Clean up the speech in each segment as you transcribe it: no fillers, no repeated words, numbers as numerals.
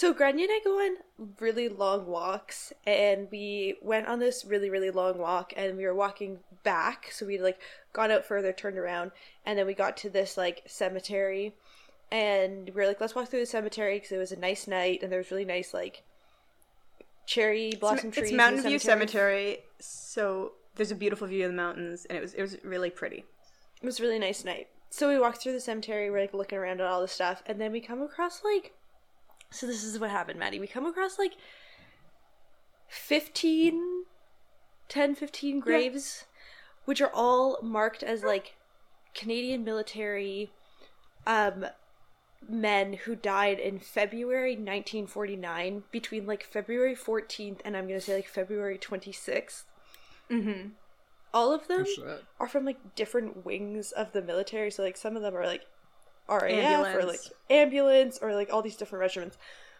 So Grania and I go on really long walks, and we went on this really, really long walk, and we were walking back, so we'd like gone out further, turned around, and then we got to this like cemetery, and we were like, let's walk through the cemetery because it was a nice night, and there was really nice like cherry blossom trees. It's Mountain View Cemetery, so there's a beautiful view of the mountains, and it was really pretty. It was a really nice night. So we walked through the cemetery, we're like looking around at all this stuff, and then we come across like, so this is what happened, Maddie. We come across like 15 graves, which are all marked as like Canadian military men who died in February 1949, between like February 14th and I'm gonna say like February 26th. Mm-hmm. All of them are from like different wings of the military, so like some of them are like RAF or like ambulance or like all these different regiments.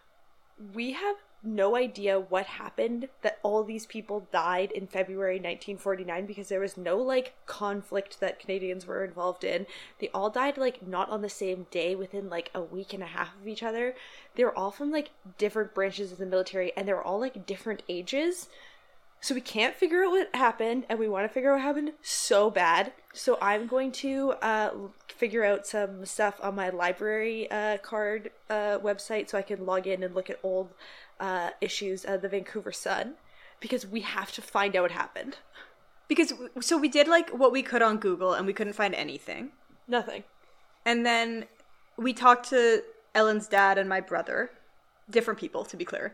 We have no idea what happened that all these people died in February 1949 because there was no like conflict that Canadians were involved in. They all died like not on the same day, within like a week and a half of each other. They were all from like different branches of the military, and they were all like different ages. So we can't figure out what happened, and we want to figure out what happened so bad. So I'm going to figure out some stuff on my library card website so I can log in and look at old issues of the Vancouver Sun, because we have to find out what happened. Because, so we did like what we could on Google, and we couldn't find anything. Nothing. And then we talked to Ellen's dad and my brother. Different people, to be clear.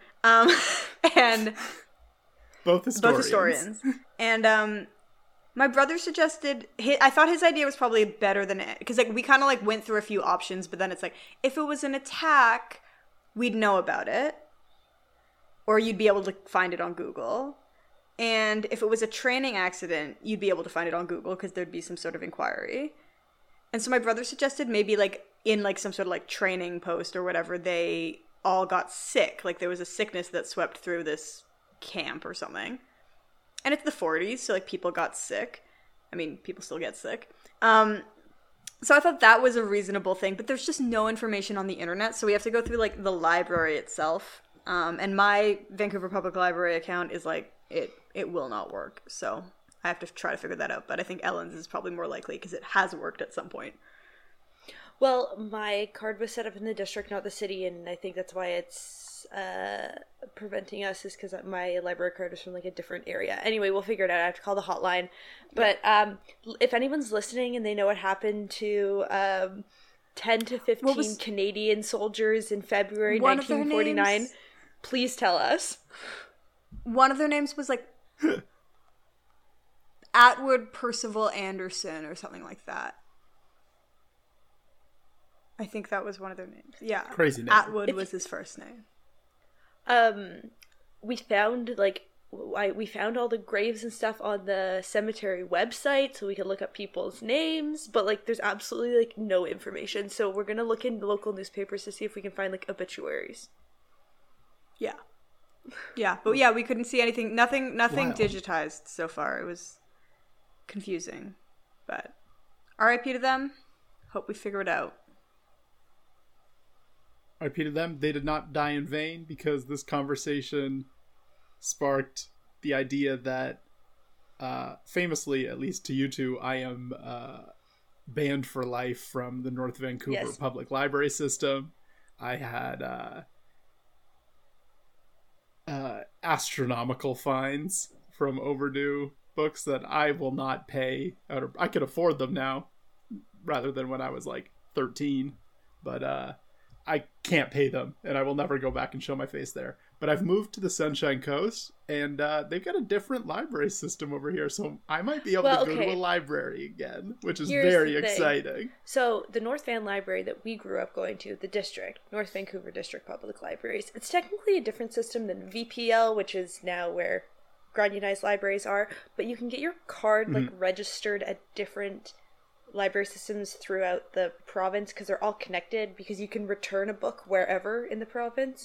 And... Both historians. And my brother suggested, I thought his idea was probably better than it, because like we kind of like went through a few options, but then it's like, if it was an attack, we'd know about it, or you'd be able to find it on Google. And if it was a training accident, you'd be able to find it on Google because there'd be some sort of inquiry. And so my brother suggested maybe like in like some sort of like training post or whatever, they all got sick. Like there was a sickness that swept through this camp or something, and it's the 40s, so like people got sick. I mean, people still get sick. So I thought that was a reasonable thing, but there's just no information on the internet, so we have to go through like the library itself. And my Vancouver Public Library account is like it will not work, so I have to try to figure that out. But I think Ellen's is probably more likely because it has worked at some point. Well, my card was set up in the district, not the city, and I think that's why it's preventing us, is because my library card is from like a different area. Anyway, we'll figure it out. I have to call the hotline. But if anyone's listening and they know what happened to 10 to 15 Canadian soldiers in February 1949, please tell us. One of their names was like Atwood Percival Anderson or something like that. I think that was one of their names. Yeah. Crazy name. Atwood was his first name. We found we found all the graves and stuff on the cemetery website so we could look up people's names, but like there's absolutely like no information. So we're gonna look in the local newspapers to see if we can find like obituaries. Yeah. Yeah, but yeah, we couldn't see anything. Nothing Wow. digitized so far. It was confusing, but RIP to them. Hope we figure it out. I repeated them. They did not die in vain, because this conversation sparked the idea that, famously, at least to you two, I am banned for life from the North Vancouver Public Library system. I had astronomical fines from overdue books that I will not pay. I could afford them now, rather than when I was like 13. But I can't pay them, and I will never go back and show my face there. But I've moved to the Sunshine Coast, and they've got a different library system over here, so I might be able to go to a library again, which is very exciting. So the North Van Library that we grew up going to, the district, North Vancouver District Public Libraries, it's technically a different system than VPL, which is now where Grandionized libraries are, but you can get your card like registered at different library systems throughout the province, because they're all connected, because you can return a book wherever in the province.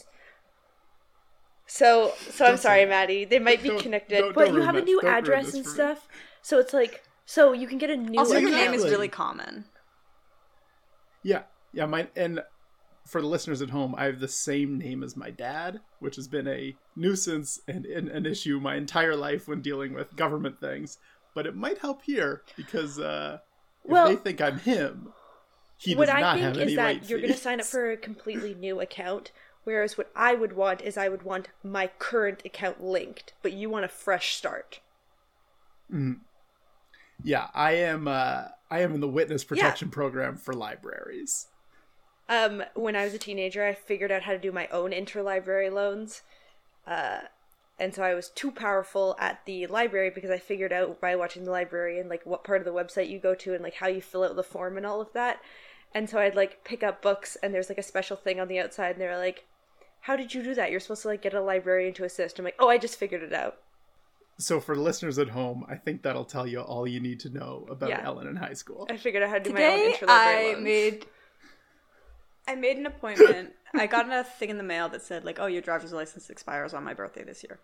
So I'm sorry, Maddie. They might be connected, but you have a new address and stuff. So it's like, so you can get a new. Also, your name is really common. Yeah, mine, and for the listeners at home, I have the same name as my dad, which has been a nuisance and an issue my entire life when dealing with government things. But it might help here because if they think I'm him, he does not have any late fees. What I think is that you're going to sign up for a completely new account, whereas what I would want is I would want my current account linked, but you want a fresh start. Mm. Yeah, I am in the witness protection program for libraries. When I was a teenager, I figured out how to do my own interlibrary loans. And so I was too powerful at the library because I figured out by watching The Librarian, like, what part of the website you go to and, like, how you fill out the form and all of that. And so I'd, like, pick up books and there's, like, a special thing on the outside and they're like, how did you do that? You're supposed to, like, get a librarian to assist. I'm like, oh, I just figured it out. So for listeners at home, I think that'll tell you all you need to know about Ellen in high school. I figured out how to do my own interlibrary loans. I made an appointment. I got a thing in the mail that said, like, oh, your driver's license expires on my birthday this year.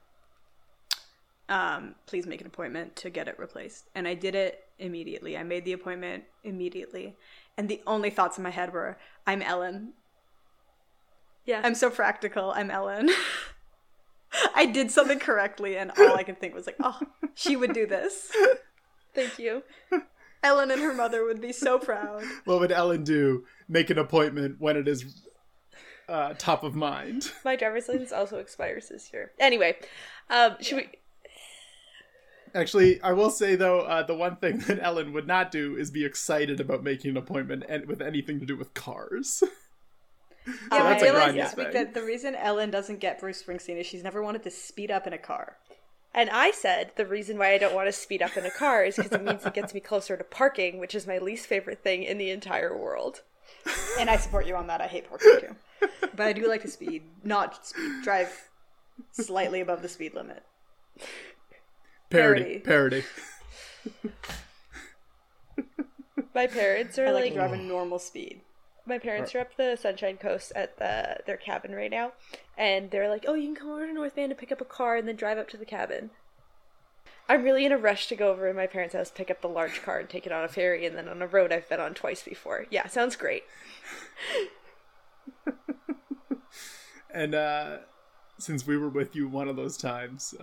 Please make an appointment to get it replaced. And I did it immediately. I made the appointment immediately. And the only thoughts in my head were, I'm Ellen. Yeah. I'm so practical. I'm Ellen. I did something correctly, and all I could think was like, oh, she would do this. Thank you. Ellen and her mother would be so proud. What would Ellen do? Make an appointment when it is top of mind. My driver's license also expires this year. Anyway, should we... Actually, I will say, though, the one thing that Ellen would not do is be excited about making an appointment with anything to do with cars. I realized this week that the reason Ellen doesn't get Bruce Springsteen is she's never wanted to speed up in a car. And I said the reason why I don't want to speed up in a car is because it means it gets me closer to parking, which is my least favorite thing in the entire world. And I support you on that. I hate parking too. But I do like to speed. Not speed. Drive slightly above the speed limit. Parody. My parents are I like to drive a normal speed. My parents are up the Sunshine Coast at their cabin right now, and they're like, oh, you can come over to North Van to pick up a car and then drive up to the cabin. I'm really in a rush to go over to my parents' house, pick up the large car and take it on a ferry and then on a road I've been on twice before. Yeah, sounds great. And since we were with you one of those times,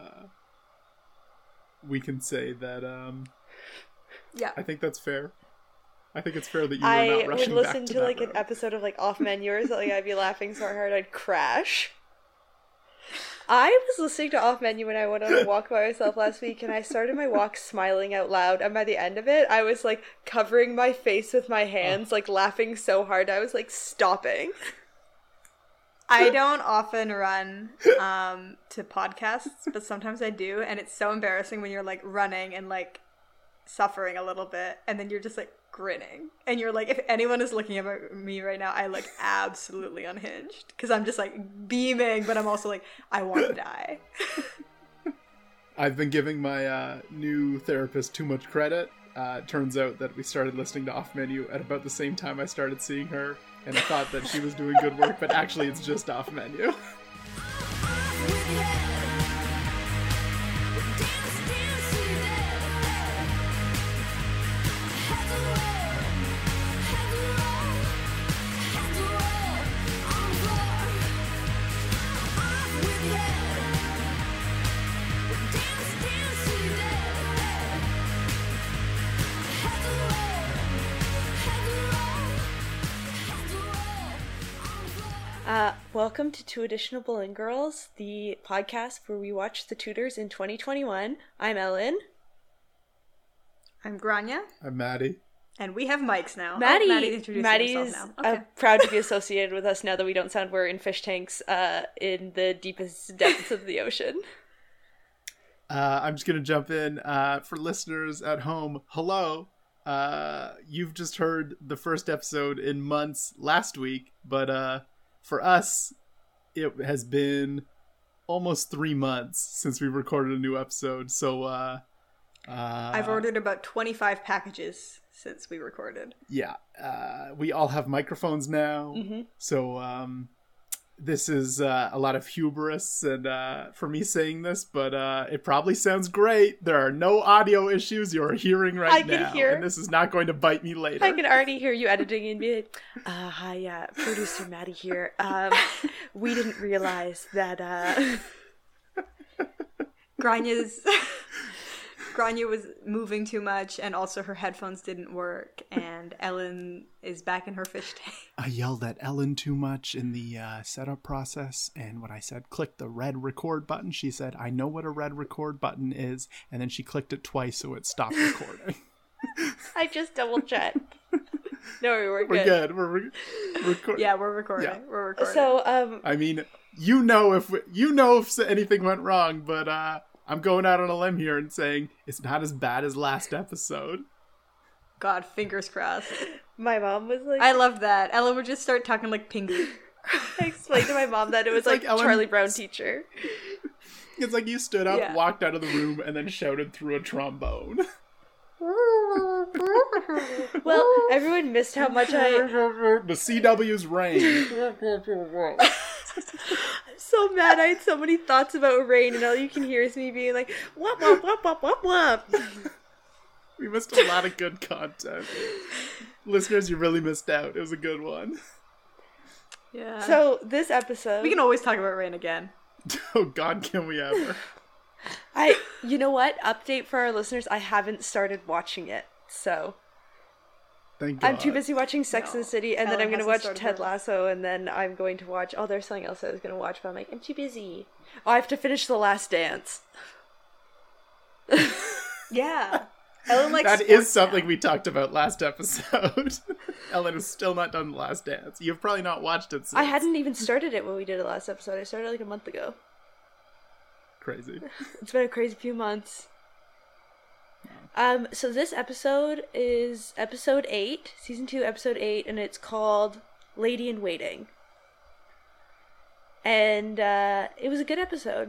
we can say that I think that's fair. I think it's fair that you were not rushing back to that I would listen to like an episode of like Off Menu or something. I'd be laughing so hard I'd crash. I was listening to Off Menu when I went on a walk by myself last week, and I started my walk smiling out loud. And by the end of it, I was like covering my face with my hands, like laughing so hard I was like stopping. I don't often run to podcasts, but sometimes I do, and it's so embarrassing when you're like running and like suffering a little bit, and then you're just like grinning, and you're like, if anyone is looking at me right now, I look absolutely unhinged because I'm just like beaming, but I'm also like, I want to die. I've been giving my new therapist too much credit. Turns out that we started listening to Off Menu at about the same time I started seeing her, and I thought that she was doing good work, but actually it's just Off Menu. Welcome to Two Additional Bowling Girls, the podcast where we watch The Tudors in 2021. I'm Ellen. I'm Grania. I'm Maddie. And we have mics now. Maddie's proud to be associated with us now that we don't sound we're in fish tanks in the deepest depths of the ocean. I'm just going to jump in. For listeners at home, hello. You've just heard the first episode in months last week, but for us, it has been almost 3 months since we recorded a new episode. So I've ordered about 25 packages since we recorded. Yeah. We all have microphones now. Mm-hmm. So this is a lot of hubris and for me saying this, but it probably sounds great. There are no audio issues you're hearing right now, and this is not going to bite me later. I can already hear you editing and be like, hi, producer Maddie here. We didn't realize that Grania was moving too much, and also her headphones didn't work, and Ellen is back in her fish tank. I yelled at Ellen too much in the setup process, and when I said click the red record button, she said, I know what a red record button is, and then she clicked it twice so it stopped recording. I just double checked. No, we're good. We're recording. Yeah, we're recording. Yeah. We're recording. So, I mean, you know if anything went wrong, but I'm going out on a limb here and saying it's not as bad as last episode. God, fingers crossed. My mom was like... I love that. Ellen would just start talking like Pingu. I explained to my mom that it was like Charlie Brown teacher. It's like you stood up, walked out of the room, and then shouted through a trombone. Well, everyone missed how much The CW's Rain. I'm so mad. I had so many thoughts about Rain, and all you can hear is me being like, wop, wop, wop, wop, wop, wop. We missed a lot of good content. Listeners, you really missed out. It was a good one. Yeah. So, this episode... We can always talk about Rain again. Oh God, can we ever? You know what? Update for our listeners, I haven't started watching it, so... Thank God. I'm too busy watching Sex and the City, and then I'm going to watch Ted Lasso, and then I'm going to watch... Oh, there's something else I was going to watch, but I'm like, I'm too busy. Oh, I have to finish The Last Dance. Yeah. Ellen likes that is something we talked about last episode. Ellen has still not done The Last Dance. You've probably not watched it since. I hadn't even started it when we did it last episode. I started like a month ago. Crazy. It's been a crazy few months. So this episode is episode 8, season 2, episode 8, and it's called Lady in Waiting. And it was a good episode.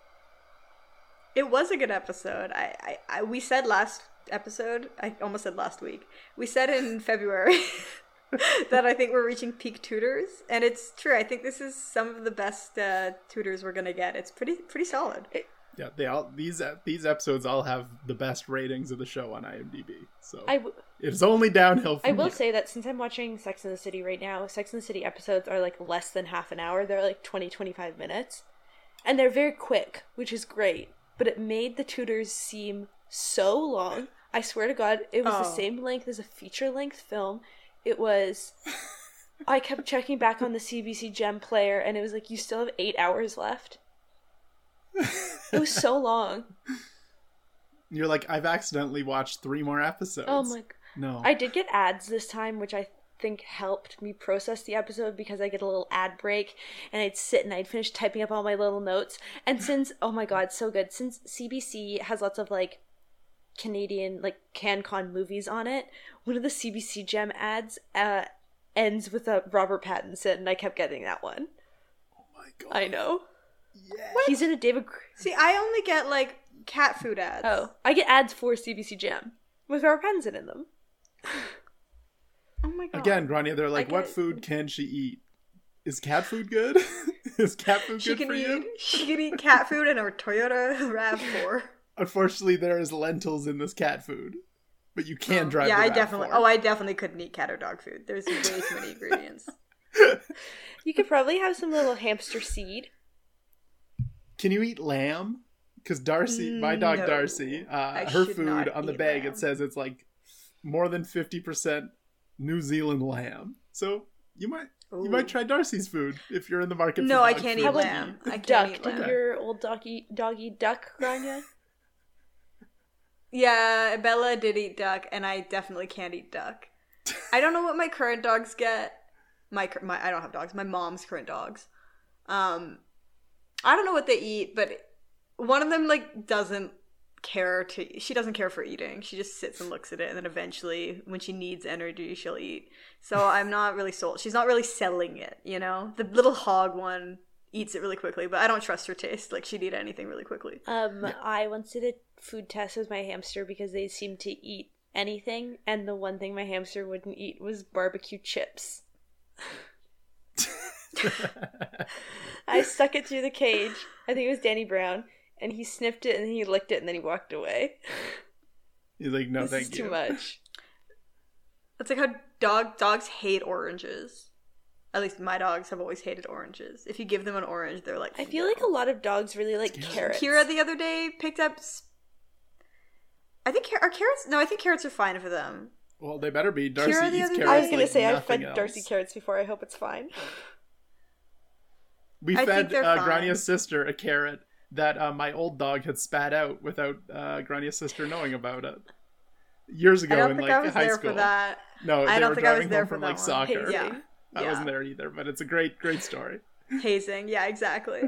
It was a good episode. We said last episode, I almost said last week, we said in February that I think we're reaching peak tutors, and it's true. I think this is some of the best tutors we're gonna get. It's pretty solid. Yeah, these episodes all have the best ratings of the show on IMDb. So it's only downhill from I will here. say that since I'm watching Sex and the City right now, Sex and the City episodes are like less than half an hour. They're like 20-25 minutes. And they're very quick, which is great. But it made the tutors seem so long. I swear to God, it was the same length as a feature-length film. It was... I kept checking back on the CBC Gem player, and it was like, you still have 8 hours left. It was so long. You're like, I've accidentally watched 3 more episodes. Oh my... No. I did get ads this time, which I think helped me process the episode because I get a little ad break and I'd sit and I'd finish typing up all my little notes. And since, oh my God, so good. Since CBC has lots of like Canadian, like CanCon movies on it, one of the CBC Gem ads ends with a Robert Pattinson, and I kept getting that one. Oh my God. I know. Yeah. He's in a David... See, I only get like cat food ads. Oh, I get ads for CBC Gem with Robert Pattinson in them. Oh my God. Again, Grania, they're like, what food can she eat? Is cat food good? Is cat food good for you? She can eat cat food and a Toyota RAV4. Unfortunately, there is lentils in this cat food. But you can drive the RAV4. I definitely couldn't eat cat or dog food. There's way too many ingredients. You could probably have some little hamster seed. Can you eat lamb? Because Darcy, my dog Darcy, her food on the bag, it says it's like more than 50% New Zealand lamb. So you might try Darcy's food if you're in the market for No, dog I can't food. eat lamb. I can't duck. eat lamb. Did your old doggy duck, Grania? Yeah, Bella did eat duck, and I definitely can't eat duck. I don't know what my current dogs get. I don't have dogs. My mom's current dogs. I don't know what they eat, but one of them like doesn't care she doesn't care for eating. She just sits and looks at it, and then eventually when she needs energy she'll eat. So I'm not really sold. She's not really selling it, you know. The little hog one eats it really quickly, but I don't trust her taste. Like, she'd eat anything really quickly. I once did a food test with my hamster because they seemed to eat anything, and the one thing my hamster wouldn't eat was barbecue chips. I stuck it through the cage. I think it was Danny Brown. And he sniffed it and then he licked it and then he walked away. He's like, no, this thank is you. Too much. It's like how dogs hate oranges. At least my dogs have always hated oranges. If you give them an orange, they're like, I feel like a lot of dogs really like carrots. Kira the other day picked up... I think carrots... No, I think carrots are fine for them. Well, they better be. Darcy eats carrots. I was going to say, I fed Darcy carrots before. I hope it's fine. We fed Grania's sister a carrot that my old dog had spat out without Grania's sister knowing about it. Years ago in like high school. I don't think I was there for that. No, I don't think I was there from like soccer. Yeah. I wasn't there either, but it's a great story. Hazing, yeah, exactly.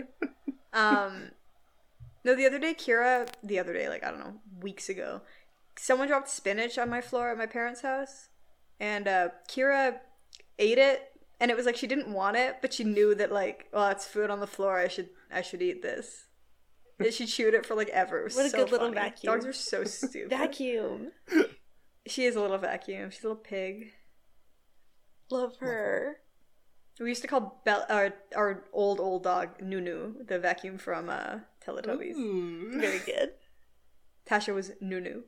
No, the other day, like, I don't know, weeks ago, someone dropped spinach on my floor at my parents' house, and Kira ate it, and it was like she didn't want it, but she knew that, like, well, it's food on the floor, I should eat this. She chewed it for, like, ever. It was what a so good funny. little vacuum. Dogs are so stupid. Vacuum. She is a little vacuum. She's a little pig. Love her. We used to call our old dog Nunu, the vacuum from Teletubbies. Ooh, very good. Tasha was Nunu.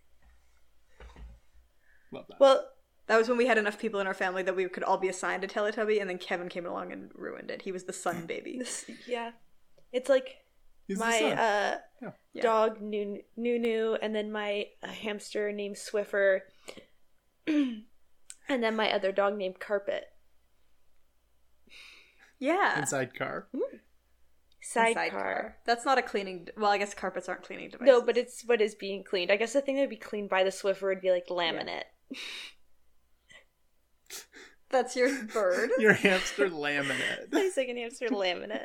Love that. Well, that was when we had enough people in our family that we could all be assigned a Teletubby, and then Kevin came along and ruined it. He was the sun baby. Yeah. It's like my dog Nunu, and then my hamster named Swiffer, and then my other dog named Carpet. Yeah. And Sidecar. Sidecar. That's not a cleaning... Well, I guess carpets aren't cleaning devices. No, but it's what is being cleaned. I guess the thing that would be cleaned by the Swiffer would be like laminate. Yeah. That's your bird? Your hamster laminate. My second hamster laminate.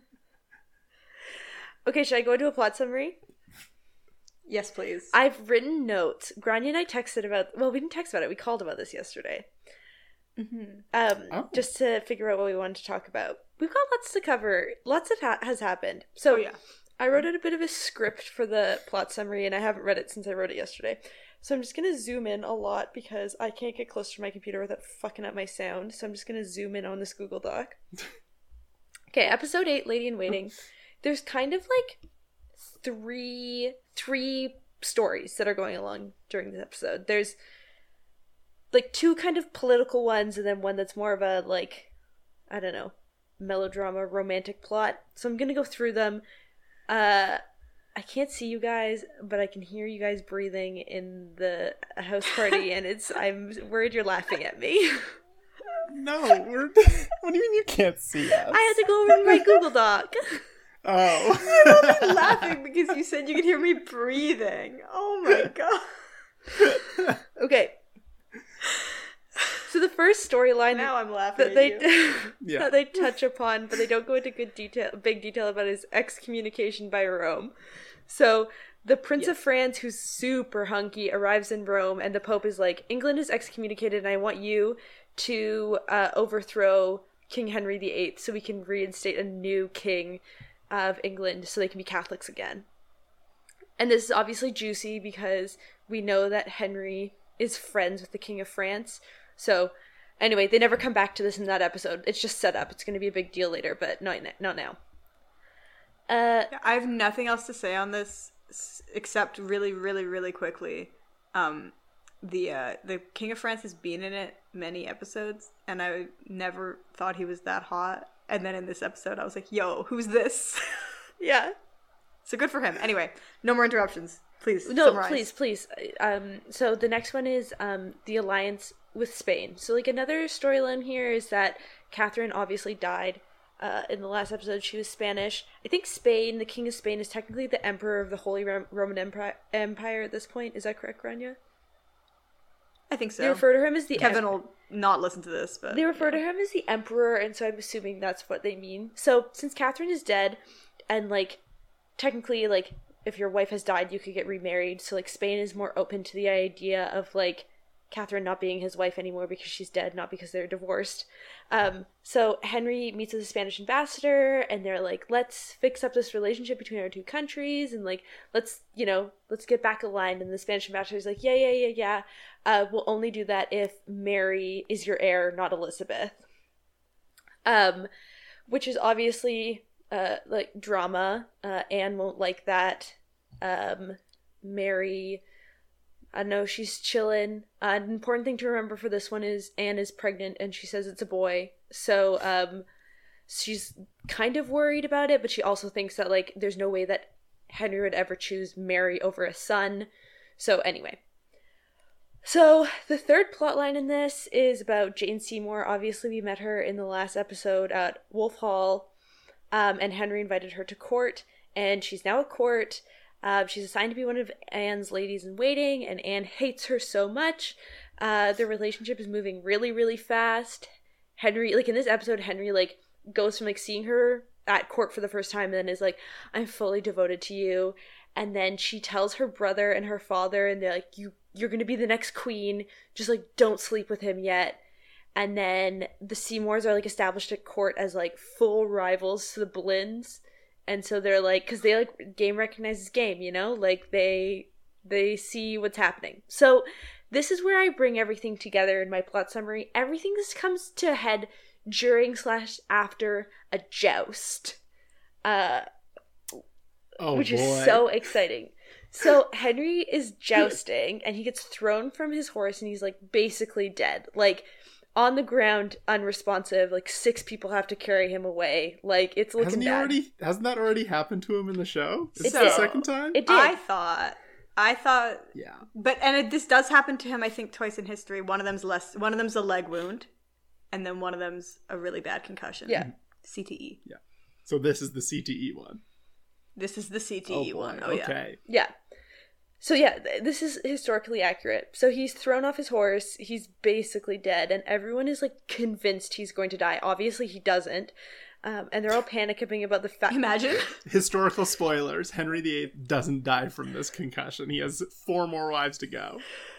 Okay, should I go into a plot summary? Yes, please. I've written notes. Grania and I texted about... Well, we didn't text about it. We called about this yesterday. Mm-hmm. Just to figure out what we wanted to talk about. We've got lots to cover. Lots has happened. So I wrote out a bit of a script for the plot summary, and I haven't read it since I wrote it yesterday. So I'm just going to zoom in a lot because I can't get close to my computer without fucking up my sound. So I'm just going to zoom in on this Google Doc. Okay, episode 8, Lady in Waiting. There's kind of like three stories that are going along during this episode. There's like 2 kind of political ones, and then one that's more of a, like, I don't know, melodrama, romantic plot. So I'm gonna go through them. I can't see you guys, but I can hear you guys breathing in the house party, and I'm worried you're laughing at me. No, what do you mean you can't see us? I had to go over to my Google Doc. Oh. I'm only laughing because you said you could hear me breathing. Oh my god. Okay. So the first storyline now I'm laughing that they touch upon, but they don't go into big detail about, is excommunication by Rome. So the Prince of France, who's super hunky, arrives in Rome, and the Pope is like, England is excommunicated, and I want you to overthrow King Henry VIII so we can reinstate a new king of England so they can be Catholics again. And this is obviously juicy because we know that Henry is friends with the King of France. So, anyway, they never come back to this in that episode. It's just set up. It's going to be a big deal later, but not now. I have nothing else to say on this except really, really, really quickly. The King of France has been in it many episodes, and I never thought he was that hot. And then in this episode, I was like, yo, who's this? Yeah. So good for him. Anyway, no more interruptions. Please, summarize. Please. So the next one is the alliance with Spain. So, like, another storyline here is that Catherine obviously died in the last episode. She was Spanish. I think Spain, the King of Spain, is technically the Emperor of the Holy Roman Empire at this point. Is that correct, Grania? I think so. They refer to him as the Kevin will not listen to this, but... They refer to him as the Emperor, and so I'm assuming that's what they mean. So, since Catherine is dead, and, like, technically, like, if your wife has died, you could get remarried. So, like, Spain is more open to the idea of, like, Catherine not being his wife anymore because she's dead, not because they're divorced. So Henry meets with the Spanish ambassador, and they're like, let's fix up this relationship between our two countries, and, like, let's get back aligned. And the Spanish ambassador's like, yeah. We'll only do that if Mary is your heir, not Elizabeth. which is obviously like drama. Anne won't like that. Mary, I know she's chilling. An important thing to remember for this one is Anne is pregnant and she says it's a boy. So she's kind of worried about it, but she also thinks that like there's no way that Henry would ever choose Mary over a son. So anyway. So the third plotline in this is about Jane Seymour. Obviously we met her in the last episode at Wolf Hall, and Henry invited her to court, and she's now at court. She's assigned to be one of Anne's ladies in waiting, and Anne hates her so much. Their relationship is moving really, really fast. Henry, like in this episode, Henry like goes from like seeing her at court for the first time and then is like, I'm fully devoted to you. And then she tells her brother and her father, and they're like, you're gonna be the next queen, just like don't sleep with him yet. And then the Seymours are like established at court as like full rivals to the Boleyns. And so they're like, because they like game recognizes game, you know, like they see what's happening. So this is where I bring everything together in my plot summary. Everything this comes to a head during/after a joust, which is so exciting. So Henry is jousting and he gets thrown from his horse and he's like basically dead, like on the ground, unresponsive. Like 6 people have to carry him away. Like it's looking bad. Hasn't that already happened to him in the show? Is it the second time? It did. I thought. Yeah. But this does happen to him, I think, twice in history. One of them's a leg wound, and then one of them's a really bad concussion. Yeah. CTE. Yeah. So this is the CTE one. This is the CTE one. Oh, okay. Yeah. So yeah, this is historically accurate. So he's thrown off his horse, he's basically dead, and everyone is like convinced he's going to die. Obviously he doesn't. And they're all panicking about the fact. Imagine. Historical spoilers. Henry VIII doesn't die from this concussion. He has 4 more wives to go.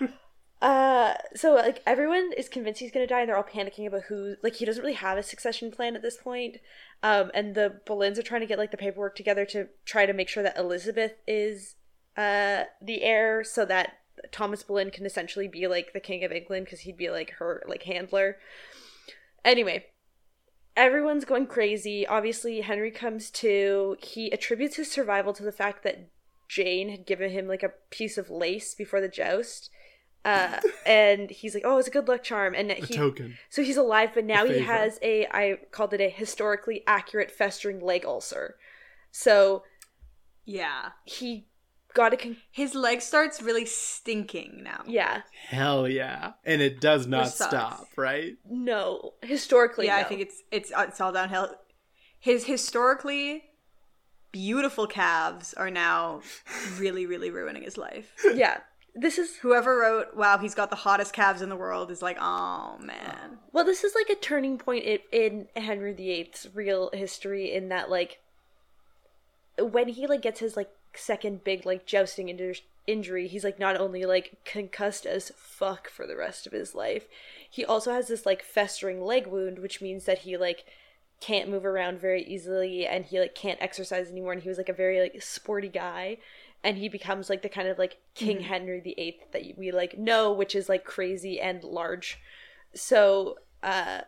So like everyone is convinced he's gonna die, and they're all panicking about who. Like he doesn't really have a succession plan at this point. And the Boleyns are trying to get like the paperwork together to try to make sure that Elizabeth is the heir, so that Thomas Boleyn can essentially be like the King of England, because he'd be like her like handler. Anyway, everyone's going crazy. Obviously Henry comes to. He attributes his survival to the fact that Jane had given him like a piece of lace before the joust, and he's like, oh, it's a good luck charm, and he token. So he's alive, but now he has I called it a historically accurate festering leg ulcer. So yeah, he got his leg starts really stinking now. Yeah. Hell yeah. And it does not stop, right? No. Historically, yeah, no. I think it's all downhill. His historically beautiful calves are now really, really ruining his life. Yeah. This is... Whoever wrote, wow, he's got the hottest calves in the world is like, oh, man. Well, this is like a turning point in Henry VIII's real history, in that, like, when he, like, gets his, like, second big like jousting injury, he's like not only like concussed as fuck for the rest of his life, he also has this like festering leg wound, which means that he like can't move around very easily, and he like can't exercise anymore, and he was like a very like sporty guy, and he becomes like the kind of like King Henry VIII that we like know, which is like crazy and large. So and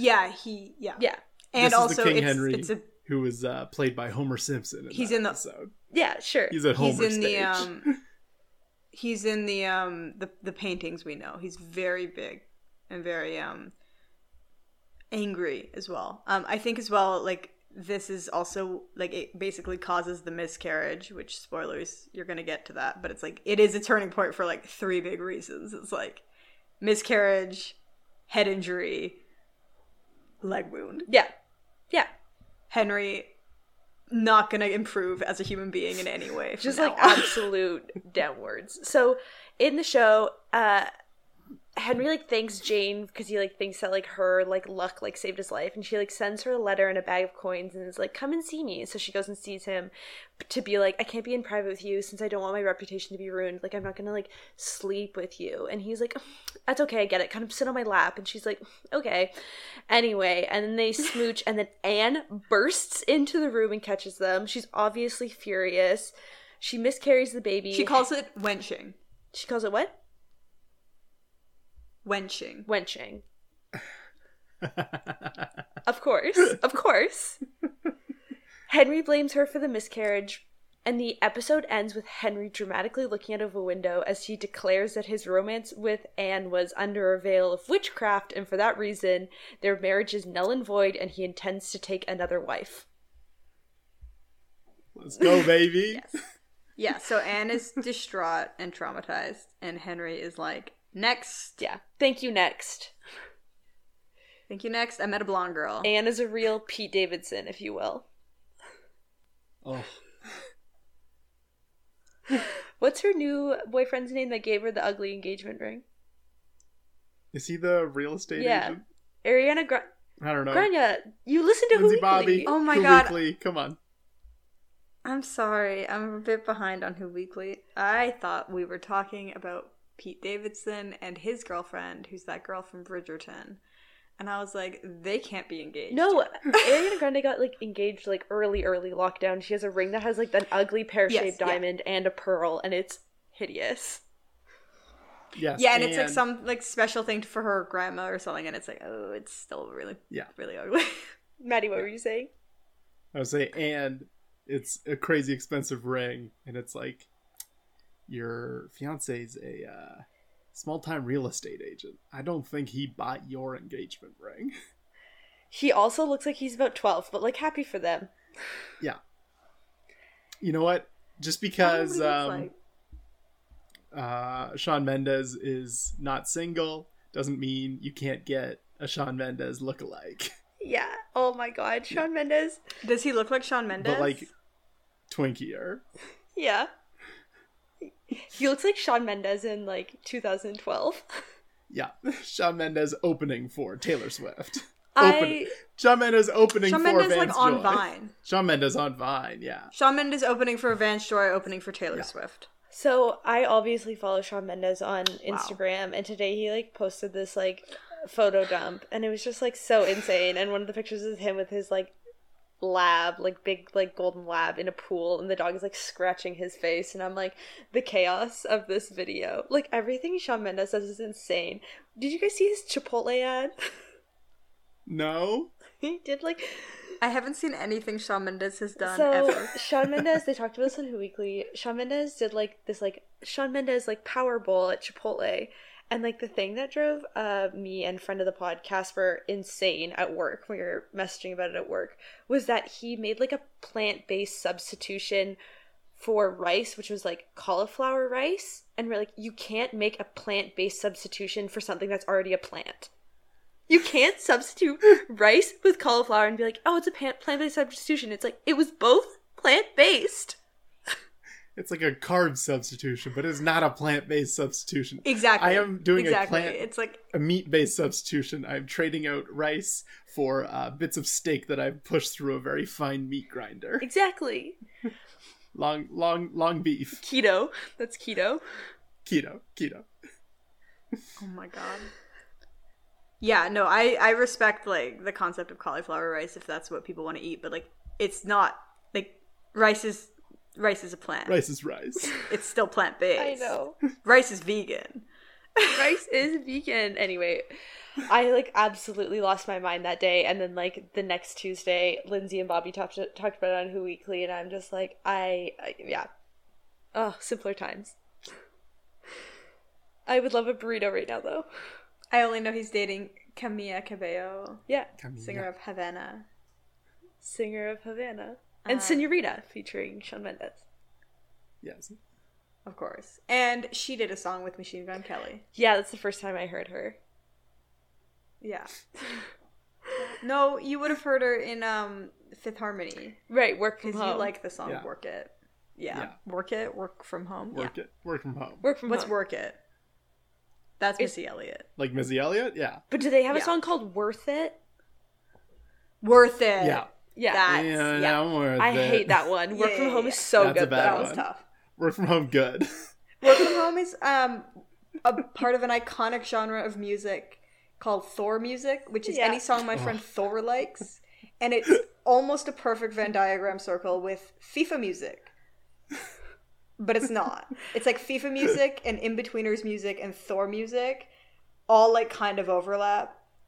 this also is the King Henry who was played by Homer Simpson in that episode. Yeah, sure. He's at Homer stage. He's in the paintings we know. He's very big and very angry as well. I think as well, like, this is also like it basically causes the miscarriage, which, spoilers, you're gonna get to that, but it's like it is a turning point for like 3 big reasons. It's like miscarriage, head injury, leg wound. Yeah. Henry not gonna improve as a human being in any way. Just like absolute downwards. So in the show, Henry like thanks Jane because he like thinks that like her like luck like saved his life, and she like sends her a letter and a bag of coins and is like, come and see me. So she goes and sees him to be like, I can't be in private with you since I don't want my reputation to be ruined. Like, I'm not gonna like sleep with you. And he's like, that's okay, I get it, kind of sit on my lap. And she's like, okay. Anyway, and then they smooch, and then Anne bursts into the room and catches them. She's obviously furious. She miscarries the baby. She calls it wenching. She calls it what? Wenching. Of course. Henry blames her for the miscarriage, and the episode ends with Henry dramatically looking out of a window as he declares that his romance with Anne was under a veil of witchcraft, and for that reason, their marriage is null and void, and he intends to take another wife. Let's go, baby. Yes. Yeah, so Anne is distraught and traumatized, and Henry is like, next. Yeah. Thank you, next. Thank you, next. I met a blonde girl. Anne is a real Pete Davidson, if you will. Oh. What's her new boyfriend's name that gave her the ugly engagement ring? Is he the real estate agent? Ariana Grande. I don't know. Grania, you listen to Lindsay Who Bobby. Weekly. Oh my Who God. Weekly. Come on. I'm sorry. I'm a bit behind on Who Weekly. I thought we were talking about Pete Davidson and his girlfriend, who's that girl from Bridgerton. And I was like, they can't be engaged. No, Ariana Grande got like engaged like early lockdown. She has a ring that has like an ugly pear-shaped diamond and a pearl, and it's hideous. Yes. Yeah, and it's like some like special thing for her grandma or something, and it's like, oh, it's still really ugly. Maddie, what were you saying? I would say, and it's a crazy expensive ring, and it's like your fiance's a small-time real estate agent. I don't think he bought your engagement ring. He also looks like he's about 12, but like happy for them. Yeah. You know what? Just because Shawn Mendes is not single doesn't mean you can't get a Shawn Mendes lookalike. Yeah. Oh my God, Shawn Mendes. Does he look like Shawn Mendes? But like twinkier. Yeah. He looks like Shawn Mendes in like 2012. Yeah. Shawn Mendes opening for Taylor Swift. Shawn Mendes opening Shawn for Mendes Vance like on Joy. Vine. Shawn Mendes on Vine, yeah. Shawn Mendes opening for Vance Joy, opening for Taylor Swift. So I obviously follow Shawn Mendes on Instagram, and today he like posted this like photo dump, and it was just like so insane. And one of the pictures is him with his like lab, like big like golden lab in a pool, and the dog is like scratching his face, and I'm like, the chaos of this video, like everything Shawn Mendes does is insane. Did you guys see his Chipotle ad? No. He did like, I haven't seen anything Shawn Mendes has done ever. Shawn Mendes, they talked about this on Who Weekly. Shawn Mendes did like this like Shawn Mendes like Power Bowl at Chipotle. And, like, the thing that drove me and friend of the pod, Casper, insane at work, when we were messaging about it at work, was that he made, like, a plant-based substitution for rice, which was, like, cauliflower rice. And we're like, you can't make a plant-based substitution for something that's already a plant. You can't substitute rice with cauliflower and be like, oh, it's a plant-based substitution. It's like, it was both plant-based. It's like a carb substitution, but it's not a plant-based substitution. Exactly. I am doing It's like a meat-based substitution. I'm trading out rice for bits of steak that I've pushed through a very fine meat grinder. Exactly. Long beef. Keto. That's keto. Keto. Oh my God. Yeah, no, I respect like the concept of cauliflower rice if that's what people want to eat, but like it's not like rice is a plant. Rice is rice. It's still plant-based. I know. Rice is vegan. Rice is vegan. Anyway, I like absolutely lost my mind that day, and then like the next Tuesday, Lindsay and Bobby talked about it on Who Weekly, and I'm just like, yeah. Oh, simpler times. I would love a burrito right now, though. I only know he's dating Camila Cabello. Yeah. Singer of Havana. And Senorita, featuring Shawn Mendes. Yes. Of course. And she did a song with Machine Gun Kelly. Yeah, that's the first time I heard her. Yeah. No, you would have heard her in Fifth Harmony. Right, Work From Home. Because you like the song Work It. Yeah. Work It, Work From Home. Work From Home. What's Work It? That's Missy Elliott. Like Missy Elliott? Yeah. But do they have a song called Worth It? Worth It. Yeah. Yeah. I'm worth I it. hate that one. Work From Home is so That's good. a bad That was one. tough. Work From Home, good. Work From Home is a part of an iconic genre of music called Thor music, which is any song my friend Thor likes. And it's almost a perfect Venn diagram circle with FIFA music. But it's not. It's like FIFA music and In-Betweeners music and Thor music all like kind of overlap.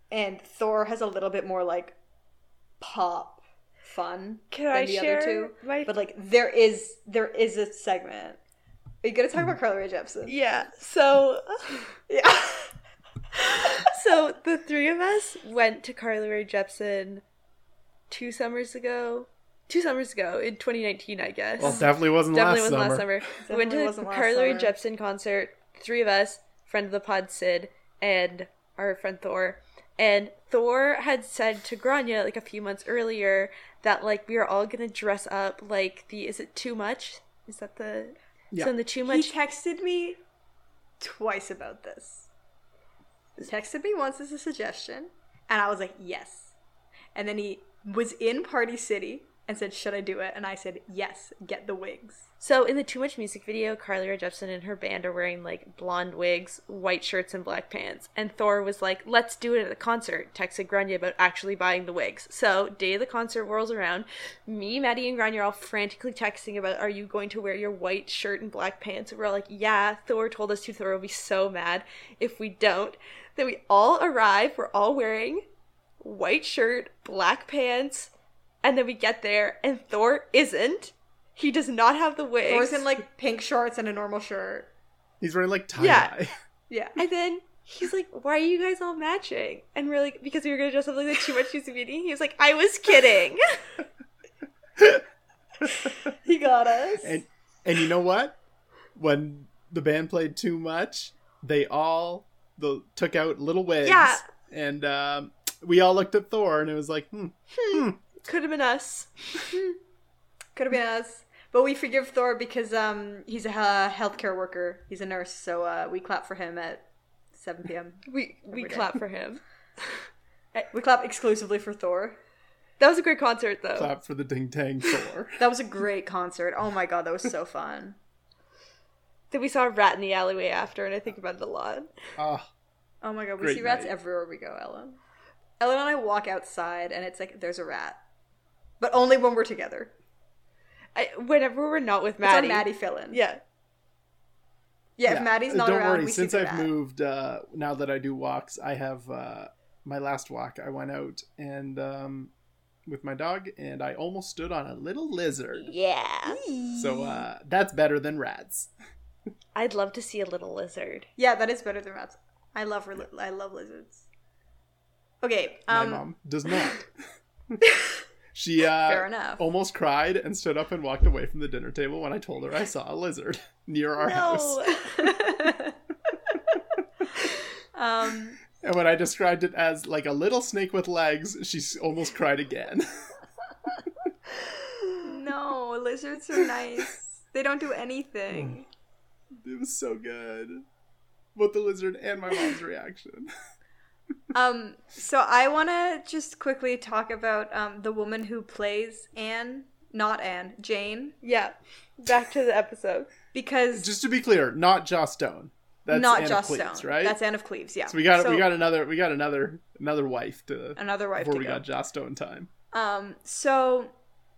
and Thor has a little bit more like pop fun Can than I the share other two. my... But like there is a segment. Are you gonna talk about Carly Rae Jepsen? Yeah. So Yeah. So the three of us went to Carly Rae Jepsen 2 summers ago in 2019, I guess. Well, definitely wasn't last summer. We went to the Carly Rae Jepsen concert, 3 of us, friend of the pod Sid, and our friend Thor. And Thor had said to Grania like a few months earlier that like we are all gonna dress up like is it Too Much? Is that the... Yeah. So in the Too Much... He texted me twice about this. He texted me once as a suggestion, and I was like, yes. And then he was in Party City and said, should I do it? And I said, yes, get the wigs. So in the Too Much music video, Carly Rae Jepsen and her band are wearing like blonde wigs, white shirts, and black pants. And Thor was like, let's do it at the concert. Texted Grania about actually buying the wigs. So day of the concert rolls around. Me, Maddie, and Grania are all frantically texting about, are you going to wear your white shirt and black pants? And we're all like, yeah, Thor told us to. Thor will be so mad if we don't. Then we all arrive. We're all wearing white shirt, black pants. And then we get there, and Thor isn't. He does not have the wigs. Thor's in, like, pink shorts and a normal shirt. He's wearing, like, tie-dye. Yeah. And then he's like, why are you guys all matching? And we're like, because we were going to dress up like the Too Much music video. He was like, I was kidding. He got us. And you know what? When the band played Too Much, they all took out little wigs. Yeah. And we all looked at Thor, and it was like, Could have been us. Could have been us. But we forgive Thor because he's a healthcare worker. He's a nurse, so we clap for him at 7 p.m. We clap for him. We clap exclusively for Thor. That was a great concert, though. clap for the Ding Tang Thor. That was a great concert. Oh my god, that was so fun. Then we saw a rat in the alleyway after, and I think about it a lot. Oh my god, we Great see rats night. everywhere we go, Ellen. Ellen and I walk outside, and it's like, there's a rat. But only when we're together. Whenever we're not with Maddie. It's on Maddie fill-in. Yeah. Yeah, if Maddie's not Don't around, worry, we since see the I've rat. moved, now that I do walks, I have my last walk. I went out and with my dog, and I almost stood on a little lizard. Yeah. So that's better than rats. I'd love to see a little lizard. Yeah, that is better than rats. I love lizards. Okay, My mom does not. She fair enough. almost cried and stood up and walked away from the dinner table when I told her I saw a lizard near our house. And when I described it as like a little snake with legs, she almost cried again. No, lizards are nice. They don't do anything. It was so good. Both the lizard and my mom's reaction. So I want to just quickly talk about the woman who plays Jane. Yeah. Back to the episode. Because Just to be clear, not Joss Stone. That's not Anne Joss of Cleves, Stone, right? That's Anne of Cleves, yeah. So we got another wife to Another wife before to we go. got Joss Stone time. So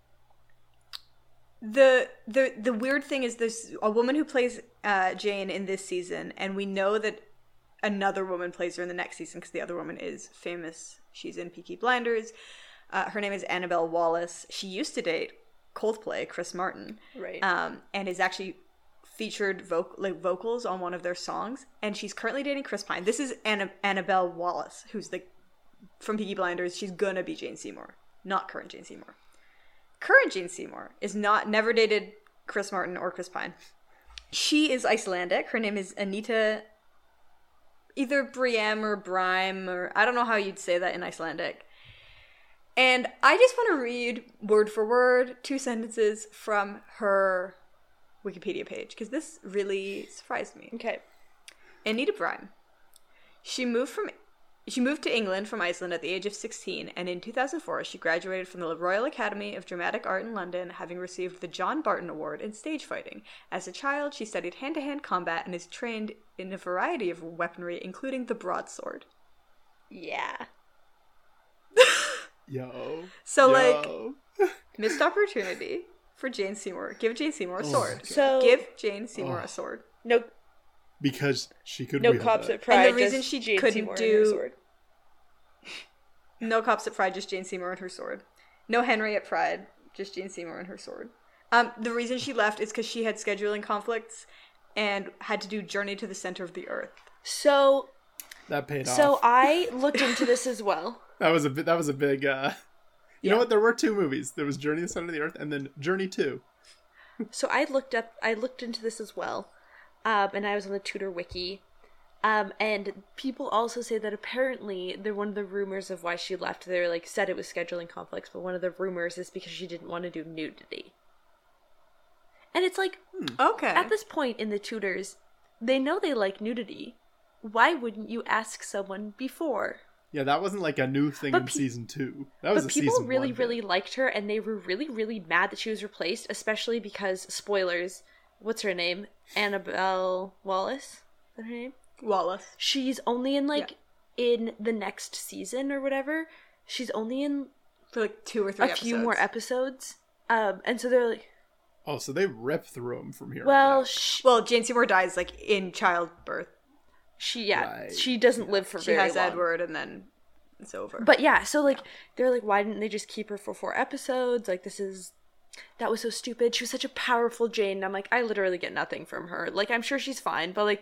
the weird thing is there's a woman who plays Jane in this season, and we know that another woman plays her in the next season because the other woman is famous. She's in Peaky Blinders. Her name is Annabelle Wallis. She used to date Coldplay, Chris Martin, Right. and is actually featured vocals on one of their songs. And she's currently dating Chris Pine. This is Annabelle Wallis, who's from Peaky Blinders. She's gonna be Jane Seymour, not current Jane Seymour. Current Jane Seymour is never dated Chris Martin or Chris Pine. She is Icelandic. Her name is Anita, either Briem or Brime, or I don't know how you'd say that in Icelandic. And I just want to read word for word 2 sentences from her Wikipedia page, because this really surprised me. Okay. Anita Brime. She moved to England from Iceland at the age of 16, and in 2004 she graduated from the Royal Academy of Dramatic Art in London, having received the John Barton Award in stage fighting. As a child, she studied hand-to-hand combat and is trained in a variety of weaponry, including the broadsword. Yeah. Yo. So, missed opportunity for Jane Seymour. Give Jane Seymour a sword. So Give Jane Seymour a sword. no Because she could no wield cops it. at Pride. And the reason just she Jane couldn't Seymour and her do- sword. No cops at Pride, just Jane Seymour and her sword. No Henry at Pride, just Jane Seymour and her sword. The reason she left is because she had scheduling conflicts and had to do Journey to the Center of the Earth. So that paid off. So I looked into this as well. That was a big. You know what? There were 2 movies. There was Journey to the Center of the Earth, and then Journey 2. So I looked into this as well, and I was on the Tudor wiki. And people also say that apparently one of the rumors of why she left, they were like said it was scheduling conflicts, but one of the rumors is because she didn't want to do nudity. And it's like, okay. At this point in the Tudors, they know they like nudity. Why wouldn't you ask someone before? Yeah, that wasn't like a new thing in season 2. That was a season 1. But people really liked her, and they were really, really mad that she was replaced, especially because, spoilers, what's her name? Annabelle Wallis? Is that her name? Wallace. She's only in, in the next season or whatever. She's only in... For, 2 or 3 episodes. A few more episodes. And so they're like... Oh, so they rip through them from here. Well, Jane Seymour dies, in childbirth. She doesn't live for very long. She has Edward, and then it's over. But yeah, so they're like, why didn't they just keep her for 4 episodes? That was so stupid. She was such a powerful Jane. And I'm like, I literally get nothing from her. I'm sure she's fine, but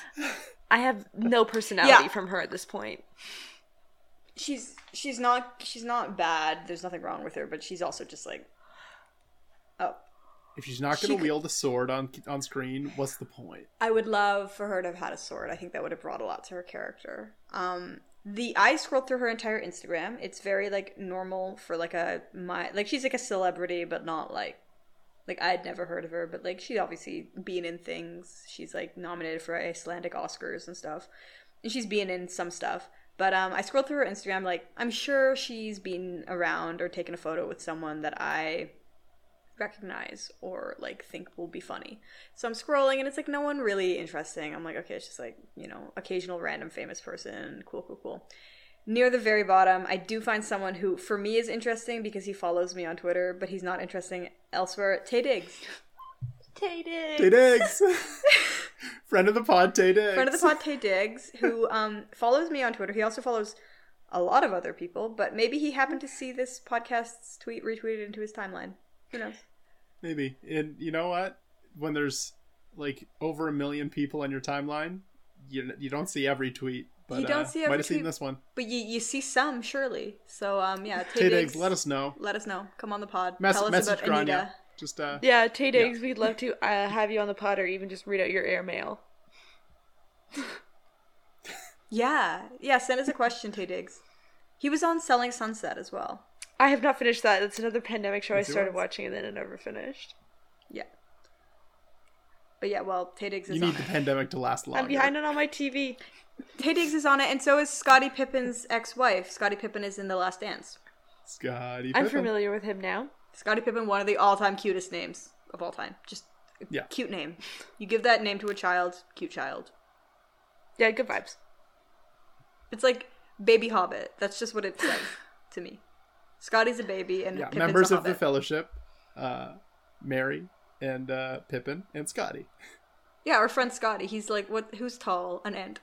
I have no personality from her at this point. She's not bad. There's nothing wrong with her, but she's also just oh. If she's not going to wield a sword on screen, what's the point? I would love for her to have had a sword. I think that would have brought a lot to her character. I scrolled through her entire Instagram. It's very normal for she's a celebrity, but not I'd never heard of her, but she's obviously been in things. She's nominated for Icelandic Oscars and stuff, and she's been in some stuff. But I scrolled through her Instagram. I'm sure she's been around or taken a photo with someone that I recognize or think will be funny. So I'm scrolling and it's no one really interesting. I'm like, okay, it's just occasional random famous person. Cool. Near the very bottom, I do find someone who for me is interesting because he follows me on Twitter, but he's not interesting elsewhere. Taye Diggs. Taye Diggs. Friend of the pod, Taye Diggs. Friend of the pod, Taye Diggs, who follows me on Twitter. He also follows a lot of other people, but maybe he happened to see this podcast's tweet retweeted into his timeline. Who knows? Maybe. And you know what? When there's over 1 million people on your timeline, you don't see every tweet. But you don't see every might have seen this one. But you see some, surely. So, Taye Diggs, let us know. Let us know. Come on the pod. Tell us about Anita. Just, yeah, Taye Diggs, we'd love to have you on the pod or even just read out your airmail. Yeah, send us a question, Taye Diggs. He was on Selling Sunset as well. I have not finished that. It's another pandemic show I started watching and then it never finished. Yeah. But yeah, Taye Diggs is on it. You need the pandemic to last longer. I'm behind it on my TV. Taye Diggs is on it, and so is Scottie Pippen's ex-wife. Scottie Pippen is in The Last Dance. Scottie Pippen. I'm familiar with him now. Scottie Pippen, one of the all-time cutest names of all time. Just a cute name. You give that name to a child, cute child. Yeah, good vibes. It's like Baby Hobbit. That's just what it says to me. Scottie's a baby, and Pippin's members a of hobbit. the Fellowship, Mary and Pippin and Scottie. Yeah, our friend Scottie. He's who's tall? An ant.